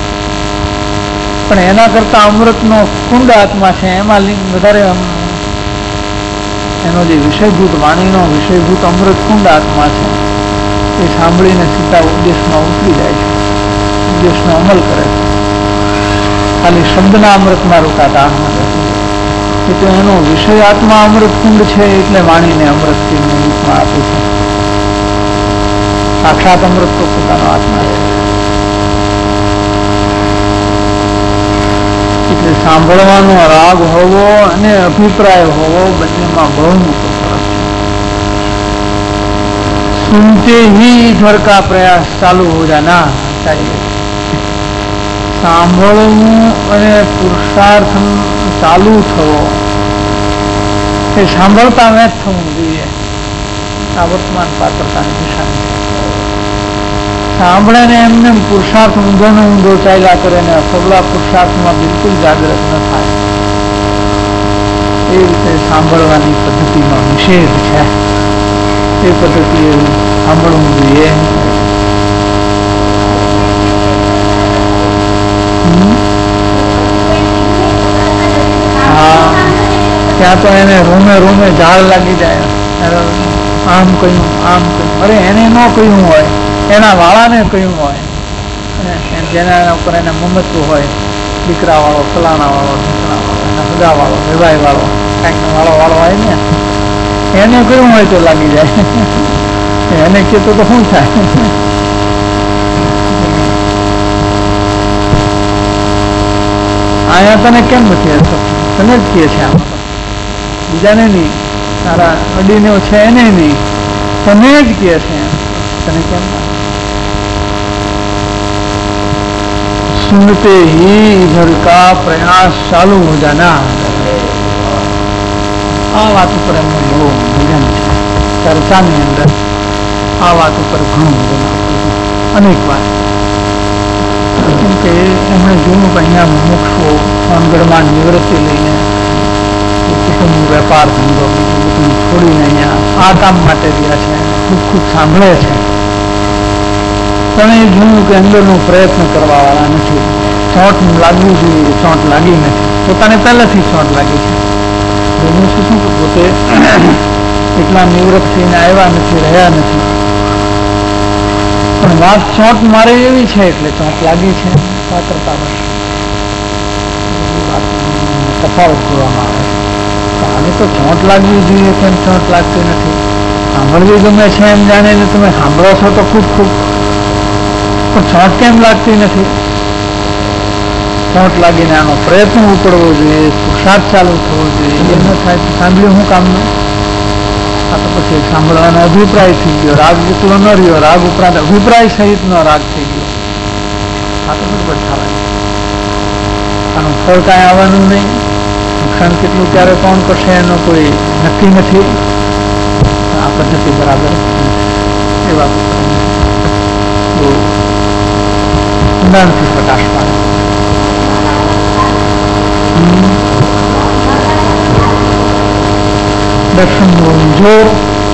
પણ એના કરતા અમૃતનો કુંડ આત્મા છે, એમાં લીન વધારે એનો જે વિષયભૂત વાણીનો વિષયભૂત અમૃત કુંડ આત્મા છે એ સાંભળીને સીધા ઉપદેશમાં ઉતરી જાય છે, ઉપદેશનો અમલ કરે છે. ખાલી શબ્દના અમૃતમાં રોકાતા એ તો એનો વિષય આત્મા અમૃત કુંડ છે, એટલે વાણીને અમૃતથી રૂપમાં આપે છે. સાક્ષાત અમૃત તો પોતાનો આત્મા છે. એટલે સાંભળવાનો રાગ હોવો અને અભિપ્રાય હોવો બંનેમાં બહુ મોટો ફરક છે. સુનતે ही इधर का प्रयास चालू हो जाना चाहिए. સાંભળવું અને પુરુષાર્થ ચાલુ થવો એ સાંભળતા ન થવું જોઈએ. આ વર્તમાન પાત્રતાની નિશાની છે. સાંભળે ને એમને પુરુષાર્થ ઊંધો ને ઊંધો ચાલ્યા કરે ને સબળા પુરુષાર્થમાં બિલકુલ જાગૃત ન થાય. એ રીતે સાંભળવાની પદ્ધતિનો નિષેધ છે. એ પદ્ધતિ સાંભળવું જોઈએ. હા, ત્યાં તો એને રૂમે રૂમે ઝાડ લાગી જાય. આમ કહ્યું આમ કહ્યું, અરે એને ન કહ્યું હોય, એના વાળાને કહ્યું હોય, જેના ઉપર એને મમત્વ હોય, દીકરા વાળો, ફલાણા વાળો, ઢીકણા વાળો, એના સગા વાળો, વેવાય વાળો, કાંઈક વાળો વાળો હોય ને એને કહ્યું હોય તો લાગી જાય. એને કહેતો તો શું થાય? અહીંયા તને કેમ નથી તને જ કહે છે, આમાં બીજાને નહીં, તારા અડીને છે એને નહીં, તને જ કહે છે. તને કેમ सुनते ही इधर का प्रयास चालू हो जाना. આ વાત ઉપર એમનો એવો ભજન છે. ચર્ચાની અંદર આ વાત ઉપર ઘણું ભજન અનેક વાત. કેમ કે એમણે જોયું કે અહીંયા મુમુક્ષો સોનગઢમાં નિવૃત્તિ લઈને કુટુંબ વેપાર ધંધો બીજું બધું છોડીને અહીંયા આ કામ માટે ગયા છે, ખૂબ ખૂબ સાંભળે છે. પણ એ જોયું કે અંદરનો પ્રયત્ન કરવા વાળા નથી. ચોંટ લાગવું જોઈએ, ચોંટ લાગી નથી. પોતાને પહેલેથી ચોંટ લાગી છે. એનું શું શું પોતે એટલા નિવૃત્ત થઈને આવ્યા નથી, રહ્યા નથી. પણ વાત ચોંટ મારે એવી છે એટલે ચોંટ લાગી છે. પાત્રતા તફાવત જોવામાં આવે છે. આને તો ચોંટ લાગવી જોઈએ, કેમ ચોંટ લાગતી નથી? સાંભળવી ગમે છે એમ જાણીને તમે સાંભળો છો તો ખૂબ ખૂબ, પણ ચોંટ કેમ લાગતી નથી? ચોંટ લાગીને આનો પ્રયત્ન ઉપડવો જોઈએ, પુરુષાર્થ ચાલુ થવો જોઈએ. એ ન થાય તો સાંભળ્યું શું કામનું? આ તો પછી સાંભળવાનો અભિપ્રાય થઈ ગયો, રાગ જેટલો ન રહ્યો, રાગ ઉપરાંત અભિપ્રાય સહિતનો રાગ થઈ ગયો. આ તો બરાબર થવાનું. આનું ફળ કાંઈ આવવાનું નહીં. નુકસાન કેટલું ક્યારે કોણ કરશે એનો કોઈ નક્કી નથી. આ પદ્ધતિ બરાબર એ વાત બહુ ઊંડાણથી પ્રકાશ પાડે. દર્શન મોહનું જોર,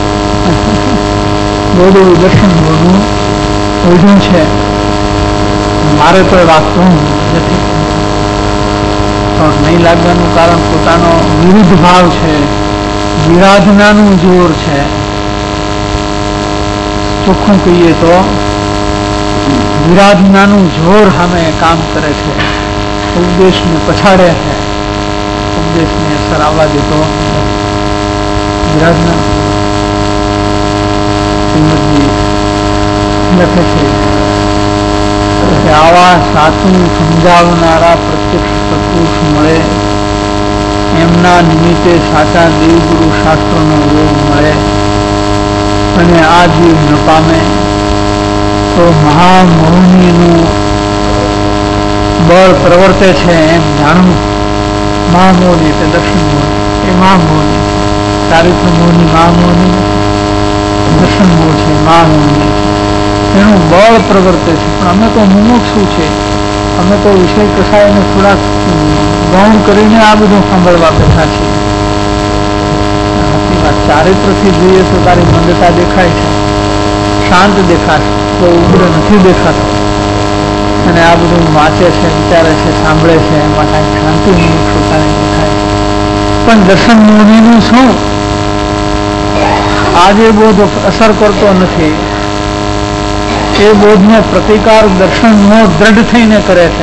બોધું દર્શન મોહનું ઓઢું છે. મારે તો એ વાત કહું નથી. પણ નહીં લાગવાનું કારણ પોતાનો વિરુદ્ધ ભાવ છે, વિરાધનાનું જોર છે. ચોખ્ખું કહીએ તો વિરાધનાનું જોર સામે કામ કરે છે. ઉપદેશને પછાડે છે, ઉપદેશની અસર આવવા દેતો વિરાધના. શ્રીમદજી લખે છે કે આવા સાચું સમજાવનારા પ્રત્યક્ષ સત્પુરુષ મળે, એમના નિમિત્તે સાચા દેવગુરુ શાસ્ત્રોનો યોગ મળે અને આ જીવ ન પામે તો મહામૌનીનું બળ પ્રવર્તે છે એમ જાણવું. મહામૌની એટલે દર્શન મૌની, એ મહામૌની છે. ચારિત્ર મૌની મહામૌની, દર્શન મૌ છે મહામૌની છે. એનું બળ પ્રવર્તે છે. પણ અમે તો મુમુક્ષુ છે, અમે તો વિષય કસાયને થોડાક ગૌણ કરીને આ બધું સાંભળવા બેઠા છીએ. ચારિત્રથી જોઈએ તો તારી મંદતા દેખાય છે, શાંત દેખાશે, કોઈ ઉગ્ર નથી દેખાતો. અને આ બધું વાંચે છે, વિચારે છે, સાંભળે છે, એમાં કાંઈક શાંતિ મુમુક્ષુતાને દેખાય છે. પણ દર્શન મુનિનું શું? આજે બોધ અસર કરતો નથી. એ બોધનો પ્રતિકાર દર્શનનો દ્રઢ થઈને કરે છે.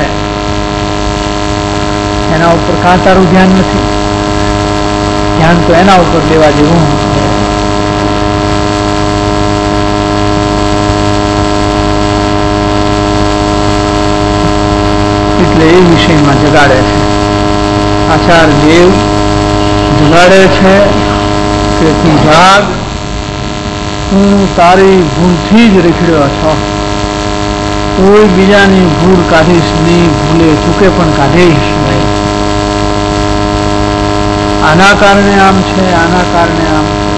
એના ઉપર કાં તારું ધ્યાન નથી? ધ્યાન તો એના ઉપર દેવા જેવું. એટલે એ વિષયમાં જગાડે છે આચાર્ય દેવ. જગાડે છે કે તું જાગ, તું તારી ભૂલથી જ રીખડ્યો છો. કોઈ બીજાની ભૂલ કાઢીશ નહીં, ભૂલે ચૂકે પણ કાઢીશ નહીં. આના કારણે આમ છે, આના કારણે આમ છે.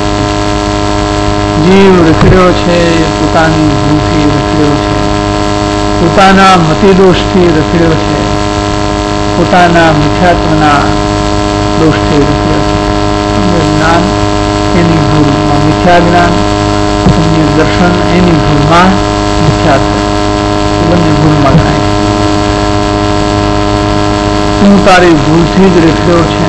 જીવ રખડ્યો છે, પોતાની ભૂલથી રખડ્યો છે, પોતાના મતિદોષથી રખડ્યો છે, પોતાના મિથ્યાત્વના દોષથી રખડ્યો છે. જ્ઞાન એની ભૂલમાં મિથ્યા જ્ઞાન, અન્ય દર્શન એની ભૂલમાં મિથ્યાત્વ, બંને ભૂલમાં થાય. તું તારી ભૂલથી જ રખડ્યો છે.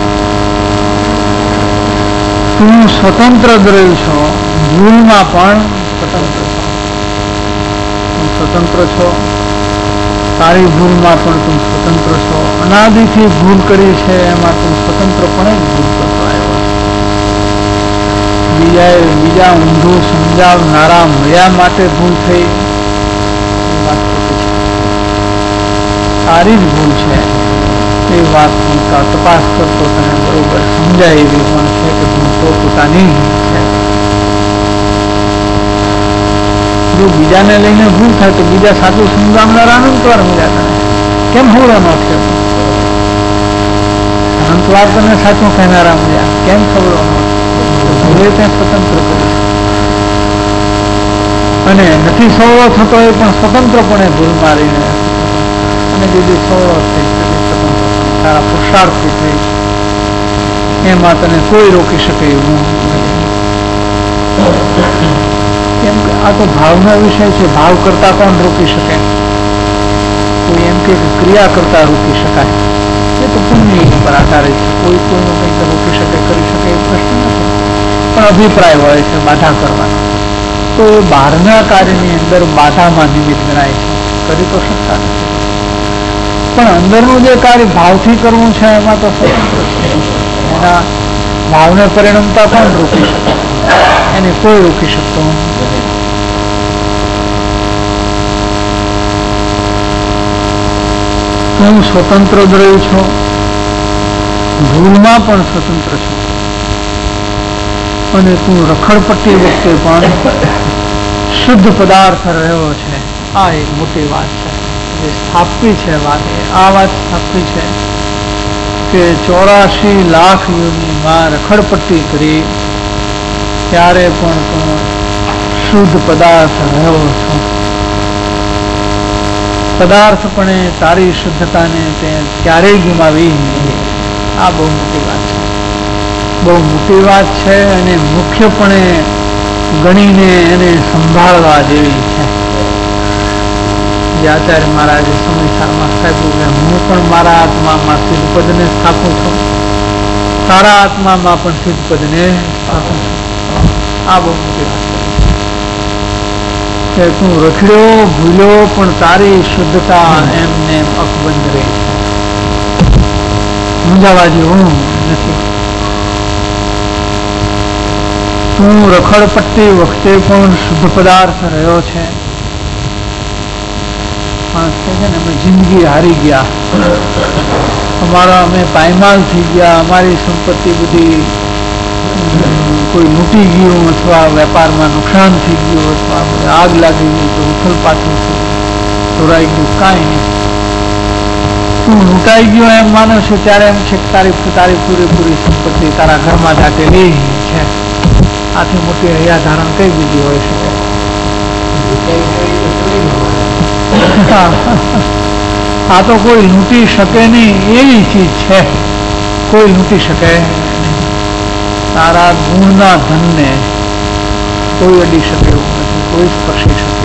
તું સ્વતંત્ર દ્રવ્ય છો, ભૂલમાં પણ સ્વતંત્ર છો. તું સ્વતંત્ર છો, તારી ભૂલમાં પણ તું સ્વતંત્ર છો. અનાદિથી ભૂલ કરી છે એમાં તું સ્વતંત્રપણે જ ભૂલ કરતો આવ્યો છે. બીજા બીજા ઊંધું સમજાવનારા મળ્યા માટે ભૂલ થઈ, એ વાત ખોટી છે. તારી જ ભૂલ છે. એ વાત તપાસ કરતો તને બરોબર સમજાય એવી પણ છે કે ભૂલ તો પોતાની છે. જો બીજાને લઈને ભૂલ થાય તો બીજા સાચું સમજાવનારા અનંતવાર મળ્યા તને, કેમ હોળો ન થયો? અનંતવાર તને સાચું કહેનારા મળ્યા, કેમ ખબરો ન? ભૂલે ત્યાં સ્વતંત્ર કરે અને નથી સવળો થતો એ પણ સ્વતંત્રપણે ભૂલ મારીને અને બીજી સવળો થઈ તારા પુરુષાર્થથી થઈ, એમાં તને કોઈ રોકી શકે એવું નથી. કેમ કે આ તો ભાવનો વિષય છે. ભાવ કરતા કોણ રોકી શકે? કોઈ એમ કે ક્રિયા કરતા રોકી શકાય, એ તો પુણ્ય ઉપર આધારિત છે. કોઈ કોઈનું કંઈક રોકી શકે, કરી શકે એ પ્રશ્ન નથી. પણ અભિપ્રાય હોય છે બાધા કરવાનો, તો એ બહારના કાર્યની અંદર બાધામાં નિમિત્ત ગણાય છે. કરી તો શકતા નથી. પણ અંદરનું જે કાર્ય ભાવથી કરવું છે એમાં તો સ્વતંત્ર છે. એના ભાવને પરિણમતા કોણ રોકી શકે? એને કોઈ રોકી શકતો નથી. તું સ્વતંત્ર દ્રવ્ય છો, ભૂલમાં પણ સ્વતંત્ર છો. અને તું રખડપટ્ટી વખતે પણ શુદ્ધ પદાર્થ રહ્યો છે. આ એક મોટી વાત છે જે સ્થાપી છે. વાત આ વાત સ્થાપી છે કે ચોરાશી લાખ યોનિમાં રખડપટ્ટી કરી ત્યારે પણ તું શુદ્ધ પદાર્થ રહ્યો છો. પદાર્થપણે તારી શુદ્ધતાને તે ક્યારેય ગુમાવી નહીં. આ બહુ મોટી વાત છે, બહુ મોટી વાત છે. અને મુખ્યપણે ગણીને એને સંભાળવા જેવી છે. જે આચાર્ય મહારાજે સમયસારમાં સ્થાપ્યું કે હું પણ મારા આત્મામાં સિદ્ધપદને સ્થાપું છું, તારા આત્મામાં પણ સિદ્ધપદને સ્થાપું છું. આ બહુ મોટી વાત છે કે તું રખડ્યો ભૂલ્યો પણ તારી શુદ્ધતા એમને અકબંધ રહી છે. મૂંઝાવા જેવું નથી. તું રખડપટ્ટી વખતે પણ શુદ્ધ પદાર્થ રહ્યો છે. માણસ કહે છે ને અમે જિંદગી હારી ગયા, અમારા અમે પાયમાલ થઈ ગયા, અમારી સંપત્તિ બધી કોઈ લૂંટી ગયું અથવા વેપારમાં નુકસાન થઈ ગયું અથવા આગ લાગી ગઈ તો ઉથલ પાથલ થઈ ચોરાઈ ગયું, કાંઈ નહીં. તું લૂંટાઈ ગયો એમ માનો છે ત્યારે એમ છે કે તારી તારી પૂરેપૂરી સંપત્તિ તારા ઘરમાં દાટેલી છે. આથી મોટી હૈયા ધારણ કઈ બીજી હોય શકે? આ તો કોઈ લૂંટી શકે નહીં એવી ચીજ છે, કોઈ લૂંટી શકે નહીં. તારા ગુણના ધનને કોઈ અડી શકે એવું નથી, કોઈ સ્પર્શી શકે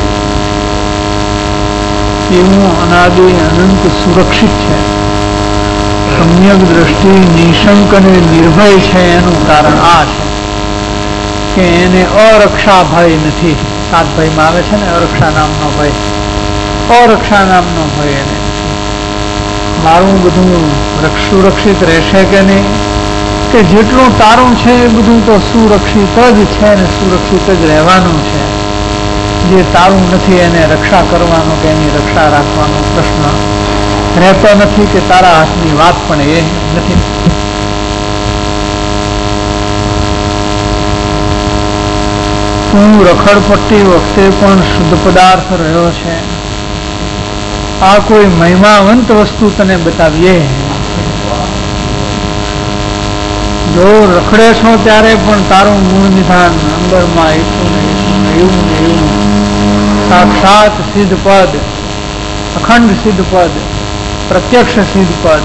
એવું અનાદિ અનંત સુરક્ષિત છે. સમ્યક દ્રષ્ટિ નિશંક અને નિર્ભય છે. એનું કારણ આ છે કે એને અરક્ષા ભય નથી. સાત ભયમાં આવે છે ને અરક્ષા નામનો ભય, અરક્ષા નામનો ભય એને નથી. મારું બધું સુરક્ષિત રહેશે કે નહીં, કે જેટલું તારું છે એ બધું તો સુરક્ષિત જ છે ને સુરક્ષિત જ રહેવાનું છે. જે તારું નથી એને રક્ષા કરવાનો કે એની રક્ષા રાખવાનો પ્રશ્ન રહેતો નથી, કે તારા હાથની વાત પણ એ નથી. તું રખડપટ્ટી વખતે પણ શુદ્ધ પદાર્થ રહ્યો છે. આ કોઈ મહિમાવંત વસ્તુ તને બતાવીએ. જો રખડે છો ત્યારે પણ તારું મૂળ નિધાન અંદરમાં એટલું ને એટલું ને એવું ને એવું સાક્ષાત સિદ્ધ પદ, અખંડ સિદ્ધ પદ, પ્રત્યક્ષ સિદ્ધ પદ,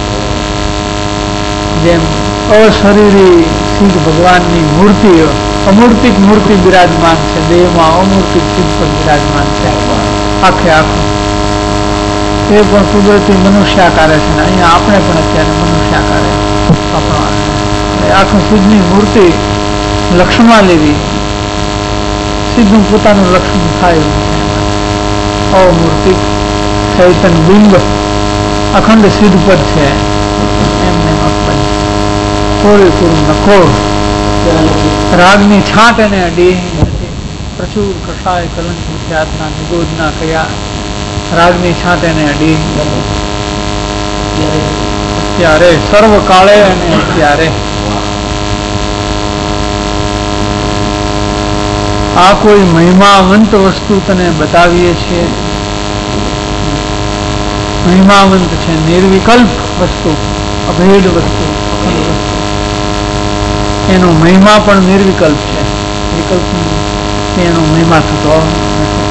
જેમ અશરીરી સિદ્ધ ભગવાનની મૂર્તિ, અમૂર્તિક મૂર્તિ બિરાજમાન છે દેહમાં, અમૂર્તિક સિદ્ધ પદ બિરાજમાન છે આખે આખું. એ પણ કુદરતી મનુષ્યાકારે છે ને અહીંયા આપણે પણ અત્યારે મનુષ્યાકારે આપણો આખું સિદ્ધની મૂર્તિ લક્ષ્યમાં લેવી, સિદ્ધનું પોતાનું લક્ષ્ય થાય અમૂર્તિક ચૈતન બિંબ અખંડ સિદ્ધ પદ છે. એમને પૂરેપૂરું નકોર રાગની છાંટ એને અડી નથી. પ્રચુર કષાય કલંક વિખ્યાતના નિગોદના કયા રાગની છાંટ એને અડી ત્યારે સર્વકાળે અને ત્યારે. આ કોઈ મહિમાવંત વસ્તુ તને બતાવીએ છીએ. મહિમાવંત છે, નિર્વિકલ્પ વસ્તુ, અભેદ વસ્તુ, એનો મહિમા પણ નિર્વિકલ્પ છે. વિકલ્પ એનો મહિમા થતો નથી.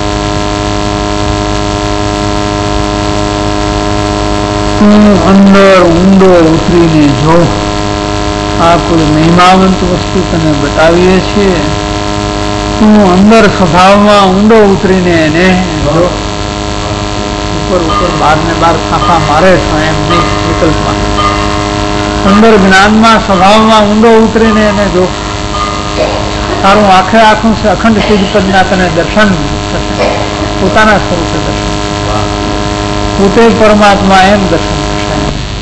તું અંદર ઊંડો ઉતરીને જો. આ કોઈ મહિમાવંત વસ્તુ તને બતાવીએ છીએ. તું અંદર સ્વભાવમાં ઊંડો ઉતરીને એને જો. ઉપર ઉપર બાર ને બાર ખાખા મારે છો એમ નહીં, વિકલ્પમાં અંદર જ્ઞાનમાં સ્વભાવમાં ઊંડો ઉતરીને એને જો. તારું આખે આખું છે અખંડ સિદ્ધ પદના તને દર્શન થશે, પોતાના સ્વરૂપે દર્શન, પોતે પરમાત્મા એમ દર્શન થશે.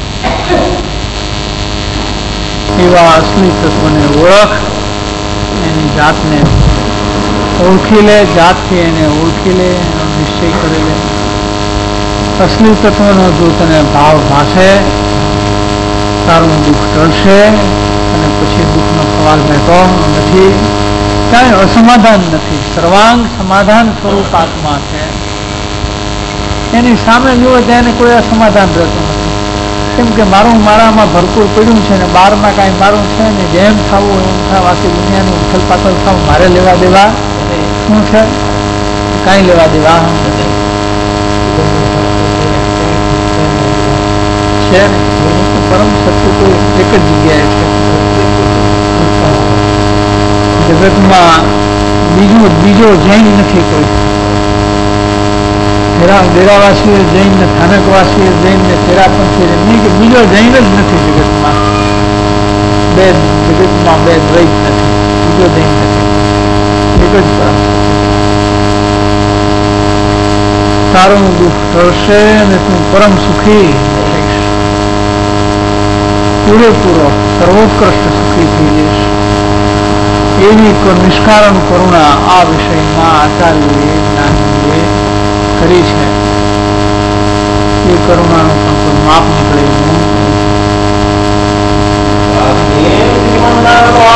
એવા અસલી તત્વને ઓળખ, એની જાતને ઓળખી લે, જાતથી એને ઓળખી લે, એનો નિશ્ચય કરી લે. અસલી તત્વનો જો તને ભાવ ભાષે, તારું દુઃખ ટળશે અને પછી દુઃખનો સવાલ રહેતો નથી. ક્યાંય અસમાધાન નથી, સર્વાંગ સમાધાન સ્વરૂપ આત્મા છે. એની સામે જુઓ તો એને કોઈ અસમાધાન રહેતું નથી. કેમ કે મારું મારામાં ભરપૂર પડ્યું છે ને બહારમાં કાંઈ મારું છે ને, જેમ થવું એમ થાવ, આખી દુનિયાનું ઉથલ પાથલ થાવ, મારે લેવા દેવા શું છે? કાંઈ લેવા દેવા છે ને. પરમ સત્ય તો એક જ જગ્યાએ છે જગતમાં. બીજો બીજો જૈન નથી કોઈ. ડેરાવાસીઓ જૈન ને, સ્થાનકવાસીઓ જૈન ને, તેરાપંથી નહીં, કે બીજો જૈન જ નથી જગતમાં. બે જગતમાં બે દ્વૈત નથી, બીજો જૈન નથી, એક જ પરમ. તારું દુઃખ ટળશે અને તું પરમ સુખી થઈશ, પૂરેપૂરો સર્વોત્કૃષ્ટ સુખી થઈ જઈશ. એવી નિષ્કારણ કરુણા આ વિષયમાં આચાર્યોએ જ્ઞાનીએ કરી છે. એ કરુણાનું પણ કોઈ માપ નીકળે એવું